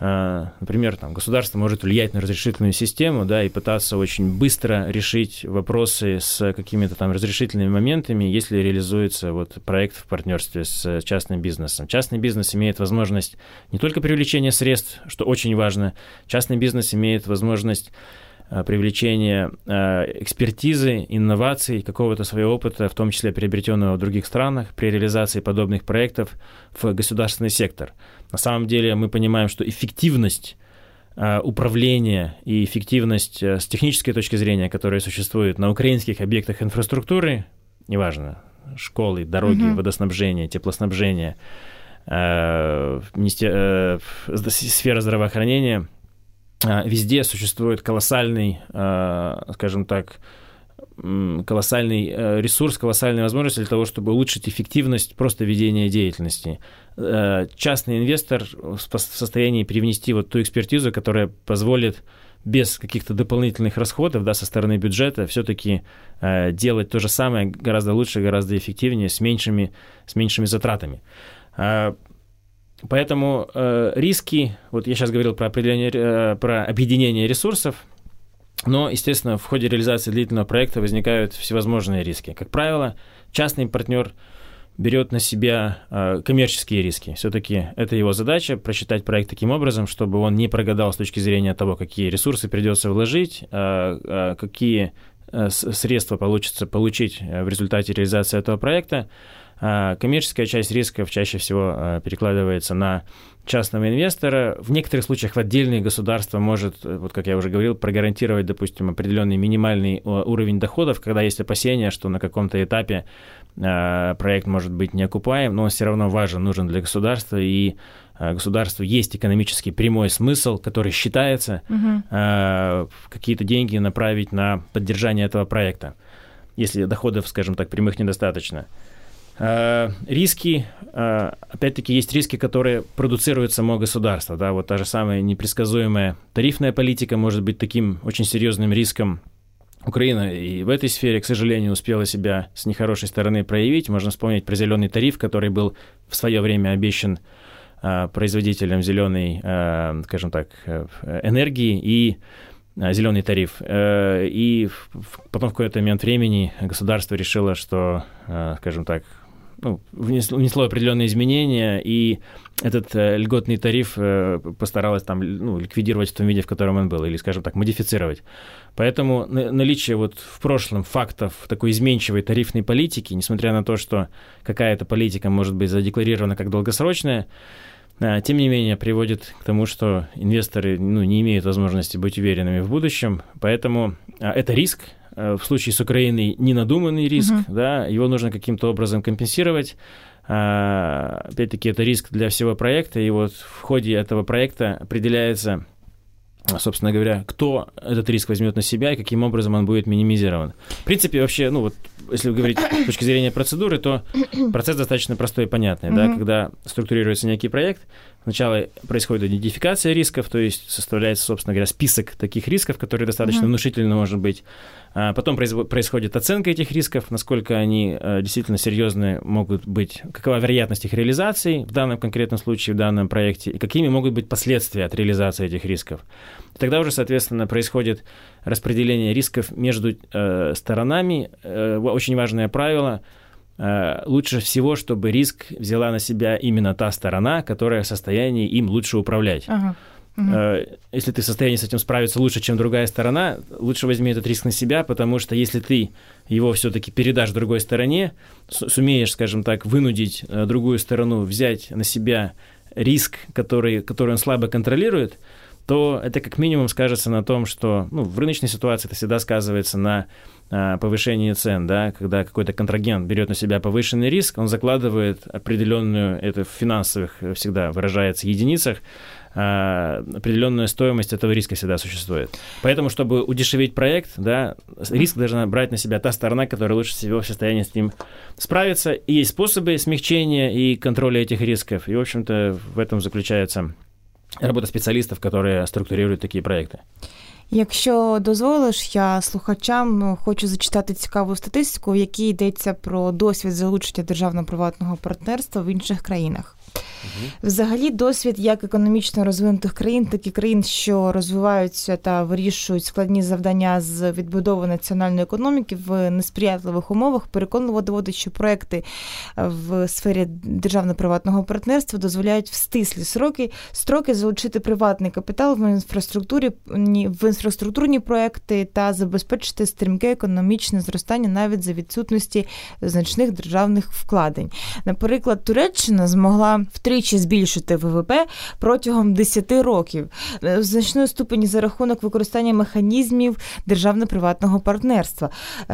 Например, там, государство может влиять на разрешительную систему, да, и пытаться очень быстро решить вопросы с какими-то там разрешительными моментами, если реализуется вот проект в партнерстве с частным бизнесом. Частный бизнес имеет возможность не только привлечения средств, что очень важно, частный бизнес имеет возможность привлечения экспертизы, инноваций, какого-то своего опыта, в том числе приобретенного в других странах, при реализации подобных проектов в государственный сектор. На самом деле мы понимаем, что эффективность управления и эффективность с технической точки зрения, которая существует на украинских объектах инфраструктуры, неважно, школы, дороги, mm-hmm. водоснабжение, теплоснабжение, сфера здравоохранения, везде существует колоссальный, скажем так, колоссальный ресурс, колоссальная возможность для того, чтобы улучшить эффективность просто ведения деятельности. Частный инвестор в состоянии привнести вот ту экспертизу, которая позволит без каких-то дополнительных расходов, да, со стороны бюджета все-таки делать то же самое гораздо лучше, гораздо эффективнее, с меньшими, с меньшими затратами. Поэтому э, риски, вот я сейчас говорил про определение, э, про объединение ресурсов, но, естественно, в ходе реализации длительного проекта возникают всевозможные риски. Как правило, частный партнер берет на себя э, коммерческие риски. Все-таки это его задача, просчитать проект таким образом, чтобы он не прогадал с точки зрения того, какие ресурсы придется вложить, э, э, какие э, средства получится получить в результате реализации этого проекта. Коммерческая часть рисков чаще всего перекладывается на частного инвестора. В некоторых случаях в отдельные государства может, вот как я уже говорил, прогарантировать, допустим, определенный минимальный уровень доходов, когда есть опасения, что на каком-то этапе проект может быть неокупаем, но он все равно важен, нужен для государства, и государству есть экономический прямой смысл, который считается, угу. какие-то деньги направить на поддержание этого проекта, если доходов, скажем так, прямых недостаточно. Риски, опять-таки, есть риски, которые продуцирует само государство. Да? Вот та же самая непредсказуемая тарифная политика может быть таким очень серьезным риском. Украина и в этой сфере, к сожалению, успела себя с нехорошей стороны проявить. Можно вспомнить про зеленый тариф, который был в свое время обещан производителям зеленой, скажем так, энергии и зеленый тариф. И потом в какой-то момент времени государство решило, что, скажем так, ну, внесло, внесло определенные изменения, и этот э, льготный тариф э, постаралось там, ну, ликвидировать в том виде, в котором он был, или, скажем так, модифицировать. Поэтому на, наличие вот в прошлом фактов такой изменчивой тарифной политики, несмотря на то, что какая-то политика может быть задекларирована как долгосрочная, э, тем не менее приводит к тому, что инвесторы, ну, не имеют возможности быть уверенными в будущем, поэтому э, это риск. В случае с Украиной ненадуманный риск, uh-huh. да, его нужно каким-то образом компенсировать. А, опять-таки, это риск для всего проекта, и вот в ходе этого проекта определяется, собственно говоря, кто этот риск возьмет на себя и каким образом он будет минимизирован. В принципе, вообще, ну вот, если говорить с точки зрения процедуры, то процесс достаточно простой и понятный, uh-huh. да, когда структурируется некий проект, сначала происходит идентификация рисков, то есть составляется, собственно говоря, список таких рисков, которые достаточно uh-huh. внушительно может быть. А потом происходит оценка этих рисков, насколько они действительно серьезные могут быть, какова вероятность их реализации в данном конкретном случае, в данном проекте, и какими могут быть последствия от реализации этих рисков. И тогда уже, соответственно, происходит распределение рисков между э, сторонами. Э, очень важное правило. Э, лучше всего, чтобы риск взяла на себя именно та сторона, которая в состоянии им лучше управлять. Ага. Угу. Если ты в состоянии с этим справиться лучше, чем другая сторона, лучше возьми этот риск на себя, потому что если ты его все-таки передашь другой стороне, сумеешь, скажем так, вынудить другую сторону взять на себя риск, который, который он слабо контролирует, то это как минимум скажется на том, что, ну, в рыночной ситуации это всегда сказывается на а, повышении цен, да, когда какой-то контрагент берет на себя повышенный риск, он закладывает определенную, это в финансовых всегда выражается единицах, а, определенная стоимость этого риска всегда существует. Поэтому, чтобы удешевить проект, да, риск должна брать на себя та сторона, которая лучше всего в состоянии с ним справиться. И есть способы смягчения и контроля этих рисков, и, в общем-то, в этом заключается робота спеціалістів, які структурують такі проекти. Якщо дозволиш, я слухачам хочу зачитати цікаву статистику, в якій йдеться про досвід залучення державно-приватного партнерства в інших країнах. Взагалі, досвід як економічно розвинутих країн, так і країн, що розвиваються та вирішують складні завдання з відбудови національної економіки в несприятливих умовах, переконливо доводить, що проекти в сфері державно-приватного партнерства дозволяють в стислі сроки, строки залучити приватний капітал в інфраструктурі, в інфраструктурні проекти та забезпечити стрімке економічне зростання навіть за відсутності значних державних вкладень. Наприклад, Туреччина змогла втричі збільшити ВВП протягом десяти років в значному ступені за рахунок використання механізмів державно-приватного партнерства.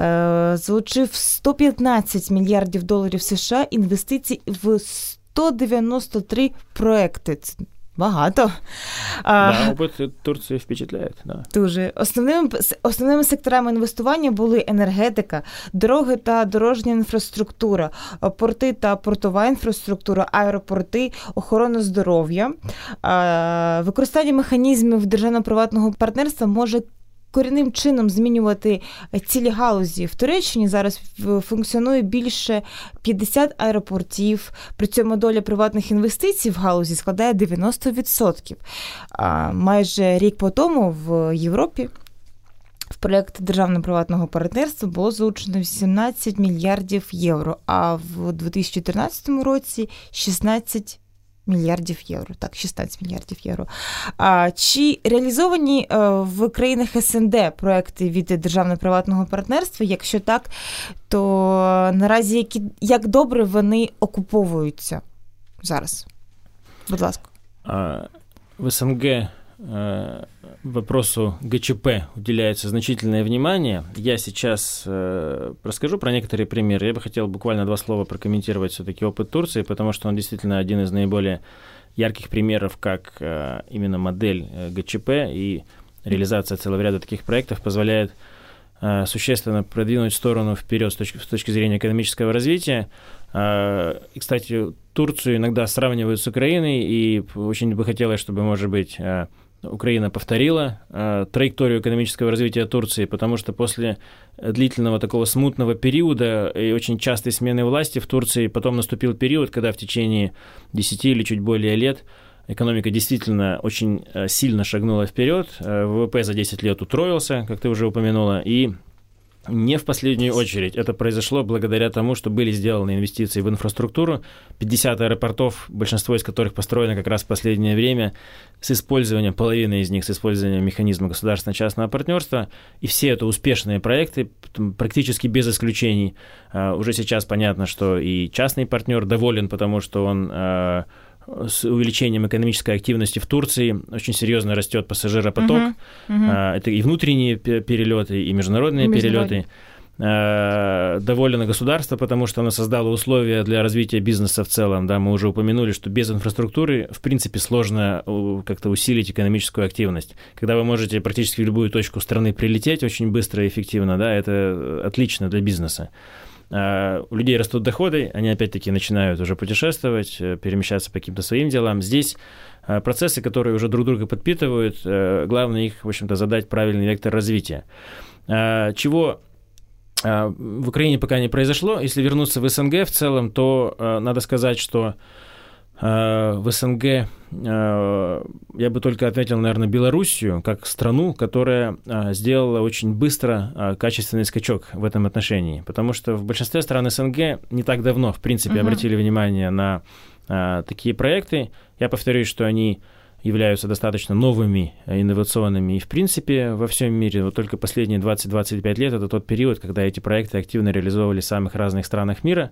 Залучив сто п'ятнадцять мільярдів доларів США інвестицій в сто дев'яносто три проекти. Це багато. Да, опыт Турції впечатляє. Да. Дуже. Основними, основними секторами інвестування були енергетика, дороги та дорожня інфраструктура, порти та портова інфраструктура, аеропорти, охорона здоров'я. Використання механізмів державно-приватного партнерства може корінним чином змінювати цілі галузі. В Туреччині зараз функціонує більше п'ятдесят аеропортів, при цьому доля приватних інвестицій в галузі складає дев'яносто відсотків. А майже рік по тому в Європі в проєкт державно-приватного партнерства було залучено вісімнадцять мільярдів євро, а в дві тисячі чотирнадцятому році шістнадцять мільярдів євро. Так, шістнадцять мільярдів євро. А, чи реалізовані а, в країнах ес ен де проекти від державно-приватного партнерства? Якщо так, то наразі які, як добре вони окуповуються зараз? Будь ласка. А, в ес ен ге а, вопросу гэ че пэ уделяется значительное внимание. Я сейчас э, расскажу про некоторые примеры. Я бы хотел буквально два слова прокомментировать все-таки опыт Турции, потому что он действительно один из наиболее ярких примеров, как э, именно модель э, гэ че пэ и реализация целого ряда таких проектов позволяет э, существенно продвинуть сторону вперед с точки, с точки зрения экономического развития. Э, и, кстати, Турцию иногда сравнивают с Украиной, и очень бы хотелось, чтобы, может быть, э, Украина повторила э, траекторию экономического развития Турции, потому что после длительного такого смутного периода и очень частой смены власти в Турции потом наступил период, когда в течение десяти или чуть более лет экономика действительно очень э, сильно шагнула вперед, э, вэ вэ пэ за десять лет утроился, как ты уже упомянула, и не в последнюю очередь это произошло благодаря тому, что были сделаны инвестиции в инфраструктуру. пятьдесят аэропортов, большинство из которых построено как раз в последнее время с использованием, половина из них с использованием механизма государственно-частного партнерства. И все это успешные проекты, практически без исключений. Уже сейчас понятно, что и частный партнер доволен, потому что он с увеличением экономической активности в Турции очень серьезно растет пассажиропоток. Uh-huh, uh-huh. Это и внутренние перелеты, и международные, и международные перелеты. Доволено государство, потому что оно создало условия для развития бизнеса в целом. Да, мы уже упомянули, что без инфраструктуры, в принципе, сложно как-то усилить экономическую активность. Когда вы можете практически в любую точку страны прилететь очень быстро и эффективно, да, это отлично для бизнеса. У людей растут доходы, они опять-таки начинают уже путешествовать, перемещаться по каким-то своим делам. Здесь процессы, которые уже друг друга подпитывают, главное их, в общем-то, задать правильный вектор развития. Чего в Украине пока не произошло. Если вернуться в эс эн гэ в целом, то надо сказать, что в эс эн гэ я бы только отметил, наверное, Белоруссию как страну, которая сделала очень быстро качественный скачок в этом отношении, потому что в большинстве стран эс эн гэ не так давно, в принципе, uh-huh. обратили внимание на такие проекты. Я повторюсь, что они являются достаточно новыми, инновационными и, в принципе, во всем мире. Вот только последние двадцать-двадцать пять лет – это тот период, когда эти проекты активно реализовывались в самых разных странах мира.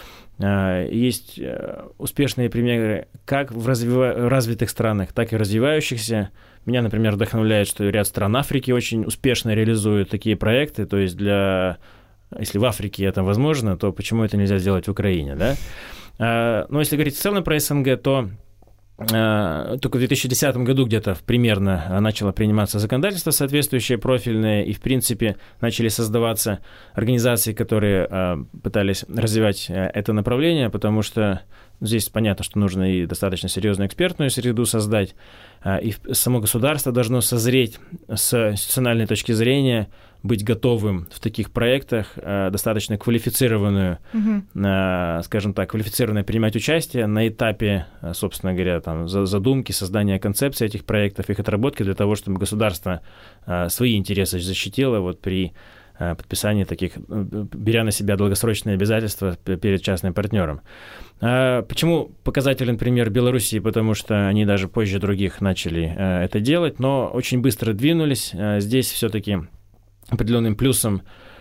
Есть успешные примеры как в развива- развитых странах, так и развивающихся. Меня, например, вдохновляет, что ряд стран Африки очень успешно реализуют такие проекты. То есть, для... если в Африке это возможно, то почему это нельзя сделать в Украине, да? Но если говорить в целом про эс эн гэ, то только в две тысячи десятом году где-то примерно начало приниматься законодательство соответствующее, профильное, и, в принципе, начали создаваться организации, которые пытались развивать это направление, потому что Здесь понятно, что нужно и достаточно серьезную экспертную среду создать, и само государство должно созреть с институциональной точки зрения, быть готовым в таких проектах, достаточно квалифицированную, mm-hmm. скажем так, квалифицированное принимать участие на этапе, собственно говоря, там, задумки, создания концепции этих проектов, их отработки для того, чтобы государство свои интересы защитило вот при подписании таких, беря на себя долгосрочные обязательства перед частным партнером. Почему показателен пример Белоруссии? Потому что они даже позже других начали это делать, но очень быстро двинулись. Здесь все-таки определенным плюсом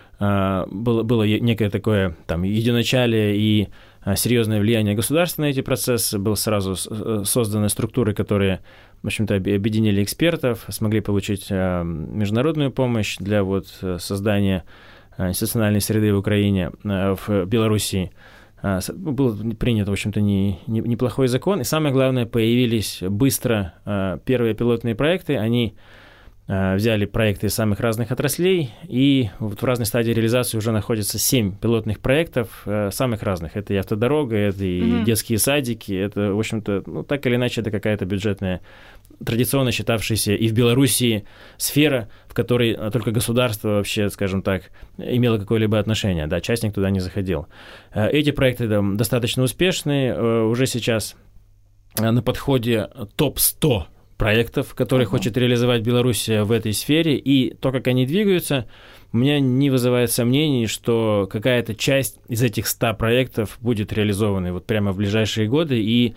было, было некое такое там, единоначалие и серьезное влияние государства на эти процессы. Были сразу созданы структуры, которые, в общем-то, объединили экспертов, смогли получить международную помощь для вот создания институциональной среды в Украине, в Белоруссии. Был принят, в общем-то, не, не, неплохой закон. И самое главное, появились быстро первые пилотные проекты. Они взяли проекты из самых разных отраслей, и вот в разной стадии реализации уже находится семь пилотных проектов, самых разных. Это и автодорога, это и mm-hmm. детские садики, это, в общем-то, ну, так или иначе, это какая-то бюджетная, традиционно считавшаяся и в Белоруссии сфера, в которой только государство вообще, скажем так, имело какое-либо отношение, да, частник туда не заходил. Эти проекты да, достаточно успешные, уже сейчас на подходе топ сто проектов, которые uh-huh. хочет реализовать Белоруссия в этой сфере, и то, как они двигаются, у меня не вызывает сомнений, что какая-то часть из этих ста проектов будет реализована вот прямо в ближайшие годы, и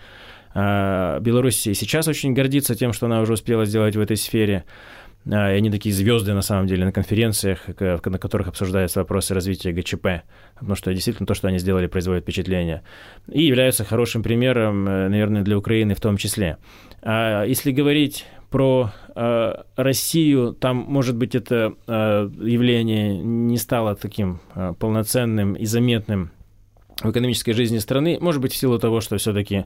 э, Белоруссия сейчас очень гордится тем, что она уже успела сделать в этой сфере. И они такие звезды, на самом деле, на конференциях, на которых обсуждаются вопросы развития ГЧП, потому что действительно то, что они сделали, производит впечатление, и являются хорошим примером, наверное, для Украины в том числе. А если говорить про э, Россию, там, может быть, это э, явление не стало таким э, полноценным и заметным в экономической жизни страны, может быть, в силу того, что все-таки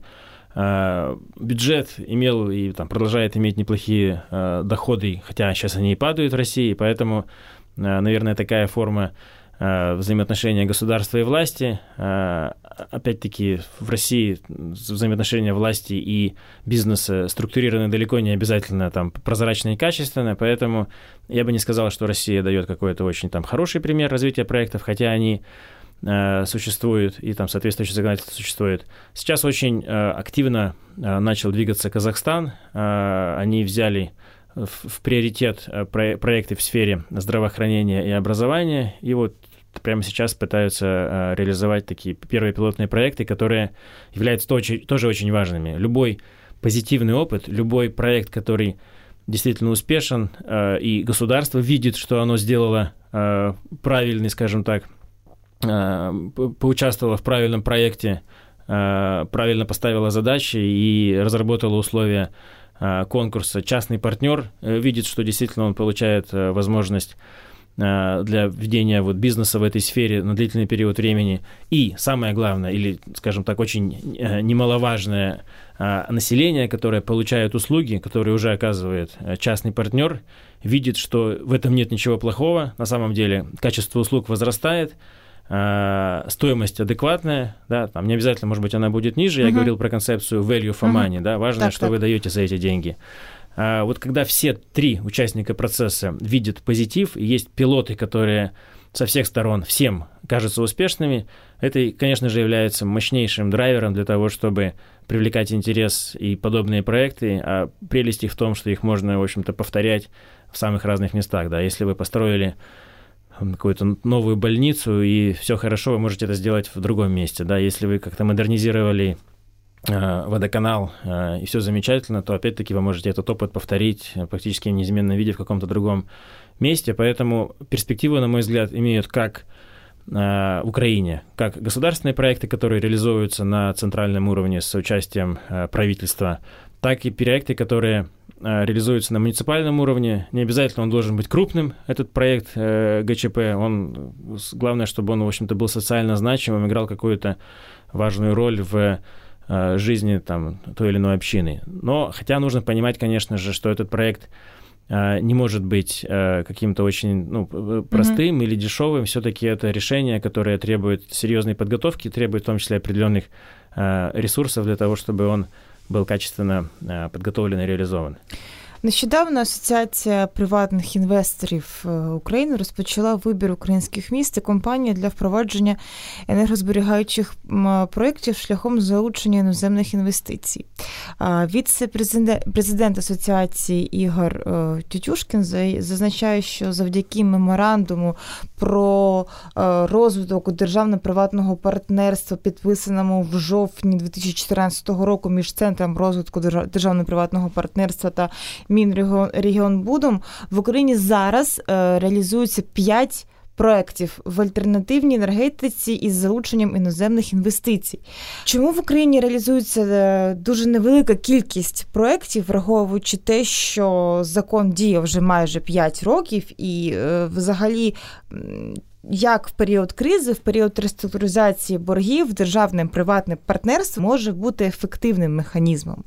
э, бюджет имел и там, продолжает иметь неплохие э, доходы, хотя сейчас они и падают в России, поэтому, э, наверное, такая форма э, взаимоотношения государства и власти, э, опять-таки, в России взаимоотношения власти и бизнеса структурированы далеко не обязательно там, прозрачно и качественно, поэтому я бы не сказал, что Россия дает какой-то очень там, хороший пример развития проектов, хотя они э, существуют и там соответствующее законодательство существует. Сейчас очень э, активно э, начал двигаться Казахстан, э, они взяли в, в приоритет э, про, проекты в сфере здравоохранения и образования, и вот прямо сейчас пытаются э, реализовать такие первые пилотные проекты, которые являются тоже, тоже очень важными. Любой позитивный опыт, любой проект, который действительно успешен, э, и государство видит, что оно сделало э, правильный, скажем так, э, поучаствовало в правильном проекте, э, правильно поставило задачи и разработало условия э, конкурса. Частный партнер э, видит, что действительно он получает э, возможность для ведения вот бизнеса в этой сфере на длительный период времени. И самое главное, или, скажем так, очень немаловажное, население, которое получает услуги, которые уже оказывает частный партнер, видит, что в этом нет ничего плохого. На самом деле качество услуг возрастает, стоимость адекватная, да, там не обязательно, может быть, она будет ниже. Я uh-huh. говорил про концепцию value for money, uh-huh. да, важно, так, что так. вы даете за эти деньги. А вот когда все три участника процесса видят позитив, и есть пилоты, которые со всех сторон всем кажутся успешными, это, конечно же, является мощнейшим драйвером для того, чтобы привлекать интерес и подобные проекты, а прелесть их в том, что их можно, в общем-то, повторять в самых разных местах. Да. Если вы построили какую-то новую больницу, и все хорошо, вы можете это сделать в другом месте. Да. Если вы как-то модернизировали водоканал, и все замечательно, то опять-таки вы можете этот опыт повторить практически в неизменном виде в каком-то другом месте. Поэтому перспективы, на мой взгляд, имеют как в Украине, как государственные проекты, которые реализуются на центральном уровне с участием правительства, так и проекты, которые реализуются на муниципальном уровне. Не обязательно он должен быть крупным, этот проект ГЧП. Он, главное, чтобы он, в общем-то, был социально значимым, играл какую-то важную роль в жизни там, той или иной общины. Но хотя нужно понимать, конечно же, что этот проект не может быть каким-то очень ну, простым mm-hmm. или дешевым. Все-таки это решение, которое требует серьезной подготовки, требует в том числе определенных ресурсов для того, чтобы он был качественно подготовлен и реализован. Нещодавно Асоціація приватних інвесторів України розпочала вибір українських міст і компаній для впровадження енергозберігаючих проєктів шляхом залучення іноземних інвестицій. Віце-президент Асоціації Ігор Тютюшкін зазначає, що завдяки меморандуму про розвиток державно-приватного партнерства, підписаному в жовтні дві тисячі чотирнадцятого року між Центром розвитку державно-приватного партнерства та Мінрегіонбудом, в Україні зараз е, реалізується п'ять проєктів в альтернативній енергетиці із залученням іноземних інвестицій. Чому в Україні реалізується дуже невелика кількість проєктів, враховуючи те, що закон діє вже майже п'ять років і е, взагалі як в період кризи, в період реструктуризації боргів державне приватне партнерство може бути ефективним механізмом?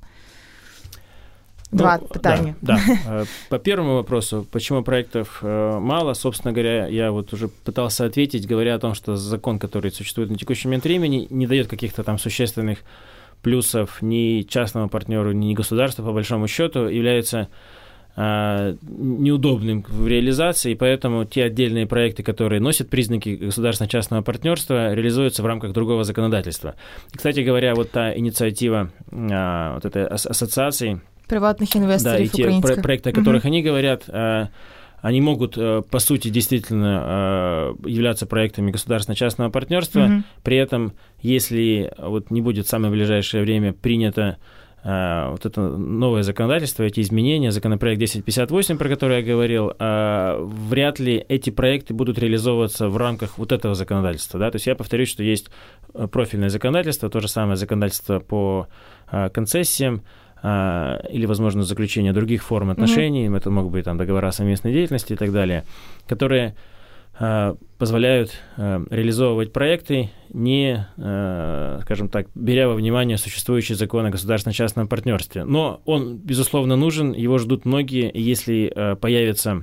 Два ну, питания. Да, да. По первому вопросу, почему проектов мало, собственно говоря, я вот уже пытался ответить, говоря о том, что закон, который существует на текущий момент времени, не дает каких-то там существенных плюсов ни частному партнеру, ни государству, по большому счету, является а, неудобным в реализации, и поэтому те отдельные проекты, которые носят признаки государственно-частного партнерства, реализуются в рамках другого законодательства. И, кстати говоря, вот та инициатива а, вот этой ассоциации приватных инвесторов, да, и те украинских. проекты, о которых uh-huh. они говорят, они могут, по сути, действительно являться проектами государственно-частного партнерства. Uh-huh. При этом, если вот не будет в самое ближайшее время принято вот это новое законодательство, эти изменения, законопроект десять пятьдесят восемь, про который я говорил, вряд ли эти проекты будут реализовываться в рамках вот этого законодательства. Да? То есть я повторюсь, что есть профильное законодательство, то же самое законодательство по концессиям, или, возможно, заключение других форм отношений, mm-hmm. это могут быть там, договора совместной деятельности и так далее, которые э, позволяют э, реализовывать проекты, не, э, скажем так, беря во внимание существующий закон о государственно-частном партнерстве. Но он, безусловно, нужен, его ждут многие, и если э, появится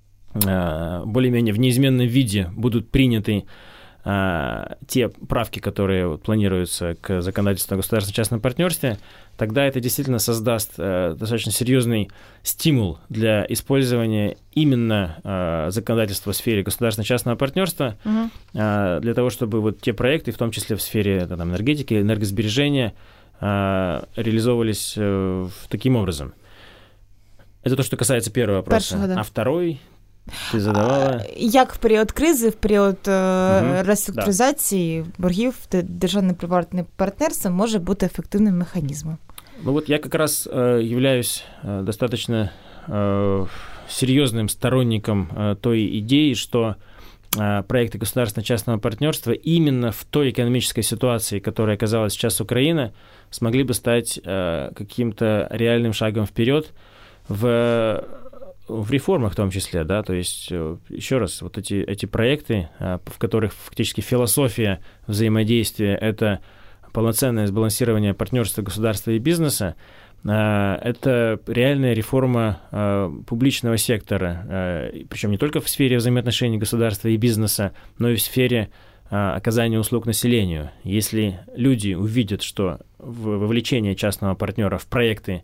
э, более-менее в неизменном виде, будут приняты те правки, которые планируются к законодательству о государственно-частном партнерстве, тогда это действительно создаст достаточно серьезный стимул для использования именно законодательства в сфере государственно-частного партнерства, угу. для того, чтобы вот те проекты, в том числе в сфере там, энергетики, энергосбережения, реализовывались таким образом. Это то, что касается первого вопроса. Першого, да. А второй... Ти задавала? Як в період кризи, в період угу, реструктуризації да. боргів державне приватне партнерство може бути ефективним механізмом? Ну вот я как раз э, являюсь э, достаточно э, серьезным сторонником э, той идеи, что э, проекты государственно-частного партнерства именно в той экономической ситуации, которая оказалась сейчас Украина, смогли бы стать э, каким-то реальным шагом вперед в в реформах в том числе, да, то есть, еще раз, вот эти, эти проекты, в которых фактически философия взаимодействия – это полноценное сбалансирование партнерства государства и бизнеса, это реальная реформа публичного сектора, причем не только в сфере взаимоотношений государства и бизнеса, но и в сфере оказания услуг населению. Если люди увидят, что вовлечение частного партнера в проекты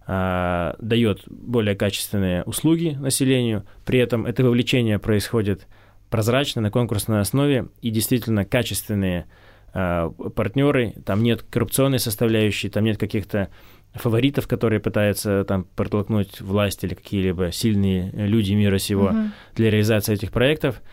дает более качественные услуги населению, при этом это вовлечение происходит прозрачно, на конкурсной основе, и действительно качественные партнеры, там нет коррупционной составляющей, там нет каких-то фаворитов, которые пытаются там протолкнуть власть или какие-либо сильные люди мира сего uh-huh. для реализации этих проектов.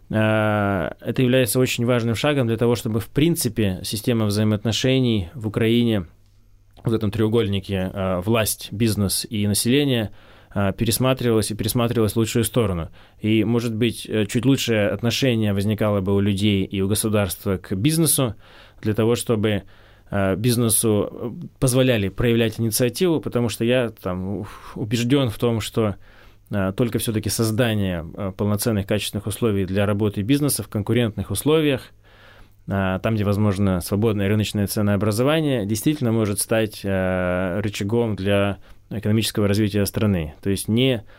Это является очень важным шагом для того, чтобы, в принципе, система взаимоотношений в Украине в этом треугольнике э, власть, бизнес и население э, пересматривалась и пересматривалась в лучшую сторону. И, может быть, чуть лучшее отношение возникало бы у людей и у государства к бизнесу для того, чтобы э, бизнесу позволяли проявлять инициативу, потому что я там убежден в том, что э, только все-таки создание э, полноценных качественных условий для работы бизнеса в конкурентных условиях, там, где возможно свободное рыночное ценообразование, действительно может стать рычагом для экономического развития страны. То есть не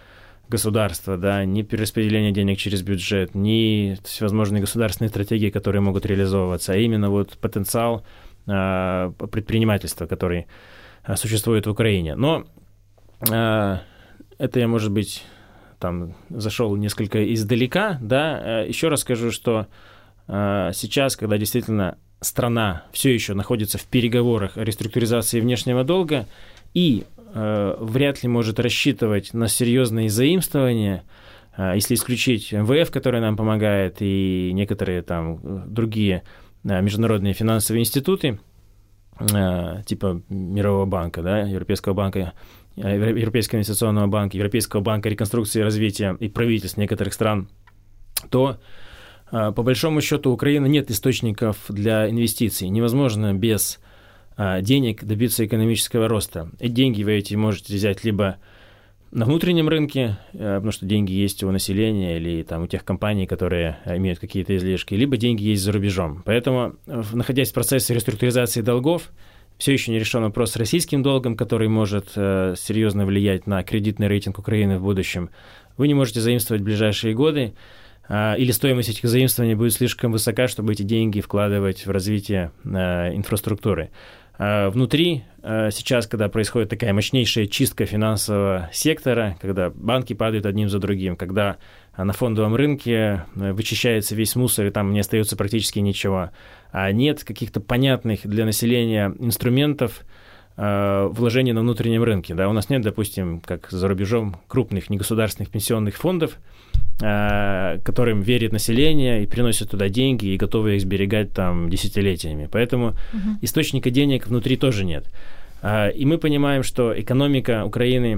государства, да, ни перераспределение денег через бюджет, ни всевозможные государственные стратегии, которые могут реализовываться, а именно вот потенциал э, предпринимательства, который э, существует в Украине. Но э, это я, может быть, там зашел несколько издалека, да, э, еще раз скажу, что э, сейчас, когда действительно страна все еще находится в переговорах о реструктуризации внешнего долга и э, вряд ли может рассчитывать на серьезные заимствования, э, если исключить эм вэ эф, который нам помогает, и некоторые там другие э, международные финансовые институты, э, типа Мирового банка, да, Европейского банка, э, Европейского инвестиционного банка, Европейского банка реконструкции и развития и правительств некоторых стран, то по большому счету у Украины нет источников для инвестиций. Невозможно без а, денег добиться экономического роста. И деньги вы эти можете взять либо на внутреннем рынке, а, потому что деньги есть у населения или там, у тех компаний, которые имеют какие-то излишки, либо деньги есть за рубежом. Поэтому, находясь в процессе реструктуризации долгов, все еще не решен вопрос с российским долгом, который может а, серьезно влиять на кредитный рейтинг Украины в будущем. Вы не можете заимствовать в ближайшие годы, или стоимость этих заимствований будет слишком высока, чтобы эти деньги вкладывать в развитие э, инфраструктуры. А внутри э, сейчас, когда происходит такая мощнейшая чистка финансового сектора, когда банки падают одним за другим, когда на фондовом рынке вычищается весь мусор, и там не остается практически ничего, а нет каких-то понятных для населения инструментов э, вложений на внутреннем рынке. Да? У нас нет, допустим, как за рубежом, крупных негосударственных пенсионных фондов, которым верит население и приносит туда деньги и готовы их сберегать там десятилетиями. Поэтому uh-huh. источника денег внутри тоже нет. И мы понимаем, что экономика Украины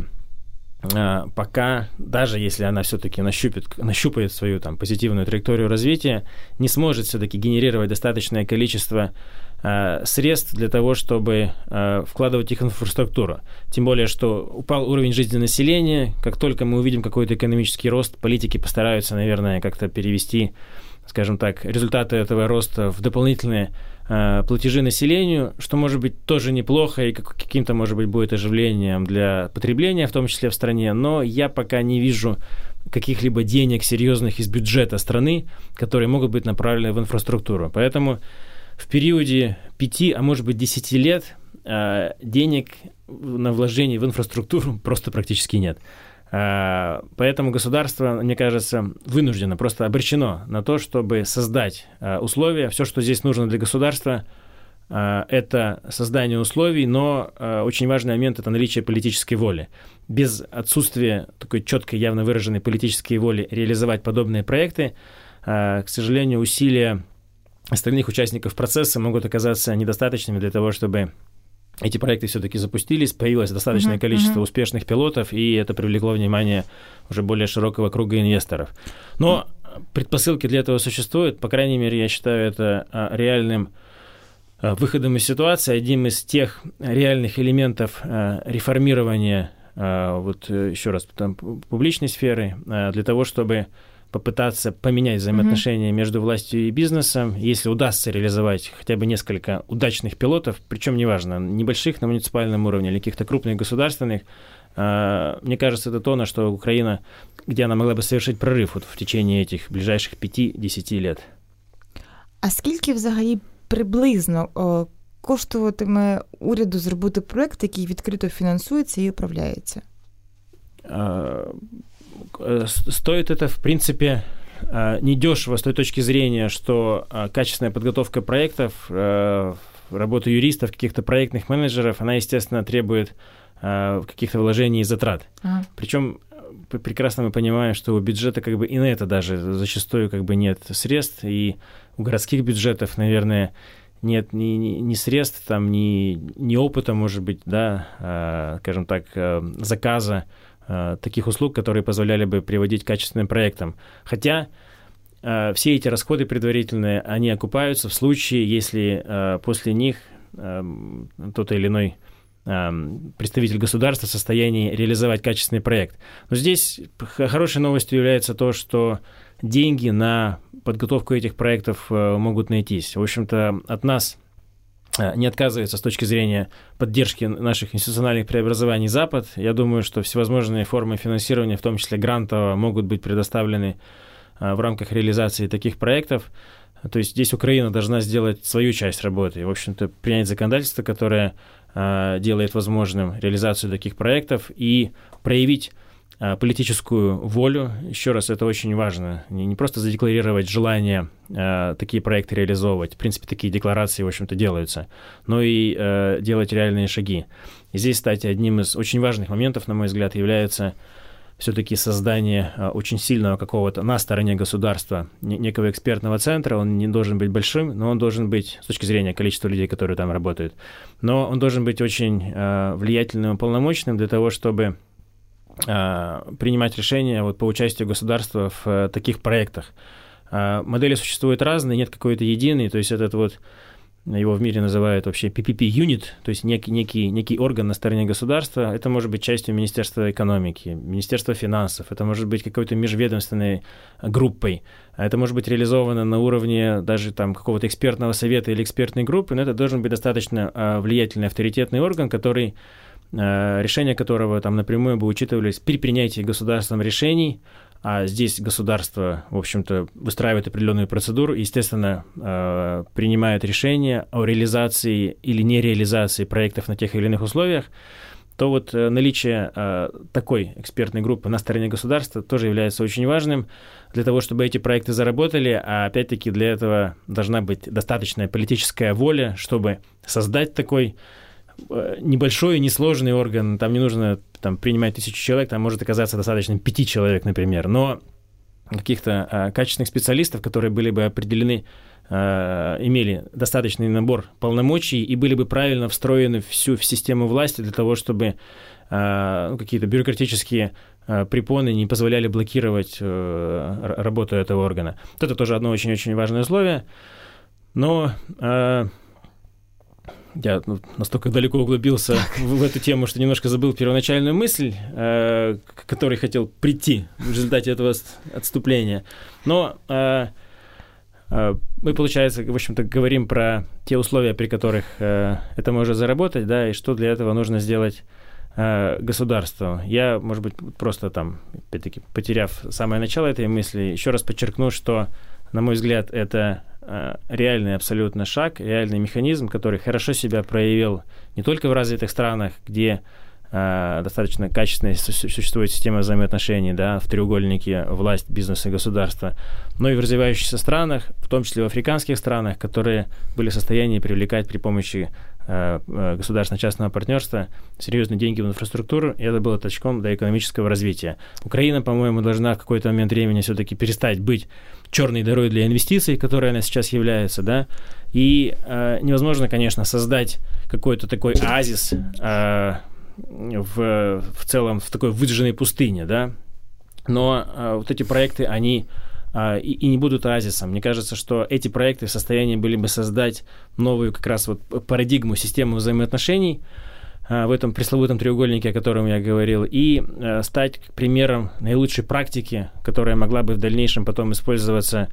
пока, даже если она все-таки нащупит, нащупает свою там позитивную траекторию развития, не сможет все-таки генерировать достаточное количество средств для того, чтобы э, вкладывать их в инфраструктуру. Тем более, что упал уровень жизни населения. Как только мы увидим какой-то экономический рост, политики постараются, наверное, как-то перевести, скажем так, результаты этого роста в дополнительные э, платежи населению, что, может быть, тоже неплохо и каким-то, может быть, будет оживлением для потребления, в том числе в стране. Но я пока не вижу каких-либо денег серьезных из бюджета страны, которые могут быть направлены в инфраструктуру. Поэтому в периоде пяти, а может быть десяти лет э, денег на вложение в инфраструктуру просто практически нет. Э, поэтому государство, мне кажется, вынуждено, просто обречено на то, чтобы создать э, условия. Все, что здесь нужно для государства, э, это создание условий, но э, очень важный момент – это наличие политической воли. Без отсутствия такой четкой, явно выраженной политической воли реализовать подобные проекты, э, к сожалению, усилия остальных участников процесса могут оказаться недостаточными для того, чтобы эти проекты все-таки запустились, появилось достаточное uh-huh, количество uh-huh. успешных пилотов, и это привлекло внимание уже более широкого круга инвесторов. Но uh-huh. предпосылки для этого существуют, по крайней мере, я считаю это реальным выходом из ситуации, одним из тех реальных элементов реформирования, вот еще раз, там, публичной сферы, для того, чтобы попытаться поменять взаимоотношения mm-hmm. между властью и бизнесом, если удастся реализовать хотя бы несколько удачных пилотов, причем неважно, небольших на муниципальном уровне или каких-то крупных государственных, мне кажется, это то, на что Украина, где она могла бы совершить прорыв вот в течение этих ближайших пяти-десяти лет. А скільки взагалі приблизно о, коштуватиме уряду зробити проєкт, який відкрито фінансується і управляється? А... Стоит это, в принципе, недешево с той точки зрения, что качественная подготовка проектов, работа юристов, каких-то проектных менеджеров, она, естественно, требует каких-то вложений и затрат. Ага. Причем прекрасно мы понимаем, что у бюджета как бы и на это даже зачастую как бы нет средств, и у городских бюджетов, наверное, нет ни, ни, ни средств, там, ни, ни опыта, может быть, да, скажем так, заказа таких услуг, которые позволяли бы приводить к качественным проектам. Хотя э, все эти расходы предварительные, они окупаются в случае, если э, после них э, тот или иной э, представитель государства в состоянии реализовать качественный проект. Но здесь хорошей новостью является то, что деньги на подготовку этих проектов э, могут найтись. В общем-то, от нас не отказывается с точки зрения поддержки наших институциональных преобразований Запад. Я думаю, что всевозможные формы финансирования, в том числе грантового, могут быть предоставлены в рамках реализации таких проектов. То есть здесь Украина должна сделать свою часть работы и, в общем-то, принять законодательство, которое делает возможным реализацию таких проектов и проявить политическую волю. Еще раз, это очень важно. Не, не просто задекларировать желание э, такие проекты реализовывать. В принципе, такие декларации, в общем-то, делаются. Но и э, делать реальные шаги. И здесь, кстати, одним из очень важных моментов, на мой взгляд, является все-таки создание э, очень сильного какого-то на стороне государства не, некого экспертного центра. Он не должен быть большим, но он должен быть, с точки зрения количества людей, которые там работают, но он должен быть очень э, влиятельным и полномочным для того, чтобы принимать решения вот, по участию государства в uh, таких проектах. Uh, модели существуют разные, нет какой-то единой, то есть этот вот, его в мире называют вообще пи пи пи-юнит, то есть некий, некий, некий орган на стороне государства. Это может быть частью Министерства экономики, Министерства финансов, это может быть какой-то межведомственной группой, это может быть реализовано на уровне даже там какого-то экспертного совета или экспертной группы, но это должен быть достаточно uh, влиятельный, авторитетный орган, который решения которого там напрямую бы учитывались при принятии государством решений, а здесь государство, в общем-то, выстраивает определенную процедуру и, естественно, принимает решение о реализации или нереализации проектов на тех или иных условиях, то вот наличие такой экспертной группы на стороне государства тоже является очень важным для того, чтобы эти проекты заработали, а опять-таки для этого должна быть достаточная политическая воля, чтобы создать такой небольшой и несложный орган, там не нужно там, принимать тысячу человек, там может оказаться достаточно пяти человек, например, но каких-то а, качественных специалистов, которые были бы определены, а, имели достаточный набор полномочий и были бы правильно встроены всю в систему власти для того, чтобы а, ну, какие-то бюрократические а, препоны не позволяли блокировать а, работу этого органа. Вот это тоже одно очень-очень важное условие, но... А, Я ну, настолько далеко углубился в, в эту тему, что немножко забыл первоначальную мысль, э, к которой хотел прийти в результате этого отступления. Но э, э, мы, получается, в общем-то, говорим про те условия, при которых э, это может заработать, да, и что для этого нужно сделать э, государству. Я, может быть, просто там, опять-таки, потеряв самое начало этой мысли, еще раз подчеркну, что, на мой взгляд, это реальный абсолютно шаг, реальный механизм, который хорошо себя проявил не только в развитых странах, где э, достаточно качественная существует система взаимоотношений, да, в треугольнике власть, бизнес и государство, но и в развивающихся странах, в том числе в африканских странах, которые были в состоянии привлекать при помощи э, государственно-частного партнерства серьезные деньги в инфраструктуру, и это было толчком для экономического развития. Украина, по-моему, должна в какой-то момент времени все-таки перестать быть черной дырой для инвестиций, которой она сейчас является, да, и э, невозможно, конечно, создать какой-то такой оазис э, в, в целом в такой выжженной пустыне, да, но э, вот эти проекты, они э, и, и не будут оазисом. Мне кажется, что эти проекты в состоянии были бы создать новую как раз вот парадигму, систему взаимоотношений в этом пресловутом треугольнике, о котором я говорил, и э, стать примером наилучшей практики, которая могла бы в дальнейшем потом использоваться,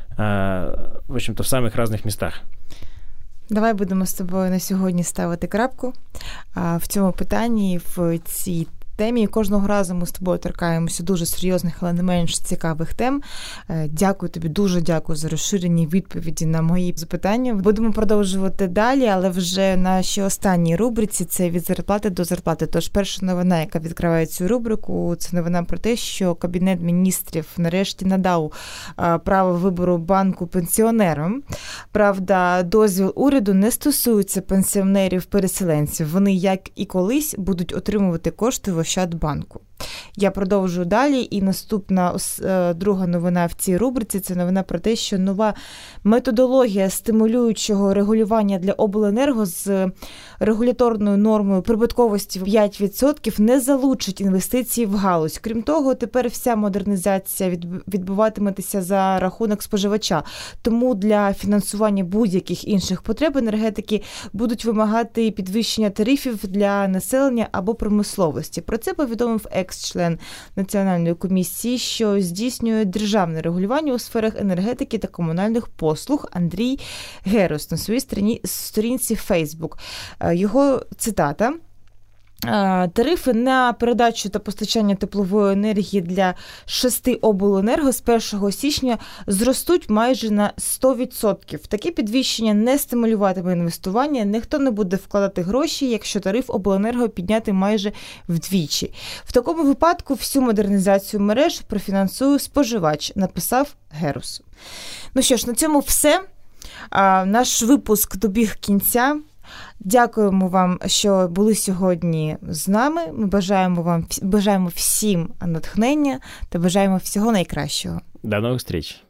э, в общем-то, в самих разных местах. Давай будемо з тобою на сьогодні ставити крапку а, в цьому питанні, в цій темі. Кожного разу ми з тобою торкаємося дуже серйозних, але не менш цікавих тем. Дякую тобі, дуже дякую за розширені відповіді на мої запитання. Будемо продовжувати далі, але вже в нашій останній рубриці це від зарплати до зарплати. Тож перша новина, яка відкриває цю рубрику, це новина про те, що Кабінет міністрів нарешті надав право вибору банку пенсіонерам. Правда, дозвіл уряду не стосується пенсіонерів-переселенців. Вони, як і колись, будуть отримувати кошти в Ощадбанку. Я продовжую далі, і наступна друга новина в цій рубриці – це новина про те, що нова методологія стимулюючого регулювання для обленерго з регуляторною нормою прибутковості в п'ять відсотків не залучить інвестиції в галузь. Крім того, тепер вся модернізація відбуватиметься за рахунок споживача. Тому для фінансування будь-яких інших потреб енергетики будуть вимагати підвищення тарифів для населення або промисловості. Про це повідомив екс екс-член Національної комісії, що здійснює державне регулювання у сферах енергетики та комунальних послуг, Андрій Герус на своїй сторінці Facebook. Його цитата: «Тарифи на передачу та постачання теплової енергії для шести обленерго з першого січня зростуть майже на сто відсотків. Таке підвищення не стимулюватиме інвестування, ніхто не буде вкладати гроші, якщо тариф обленерго підняти майже вдвічі. В такому випадку всю модернізацію мереж профінансує споживач», написав Герус. Ну що ж, на цьому все. Наш випуск добіг кінця. Дякуємо вам, що були сьогодні з нами. Ми бажаємо вам, бажаємо всім натхнення та бажаємо всього найкращого. До нових зустріч.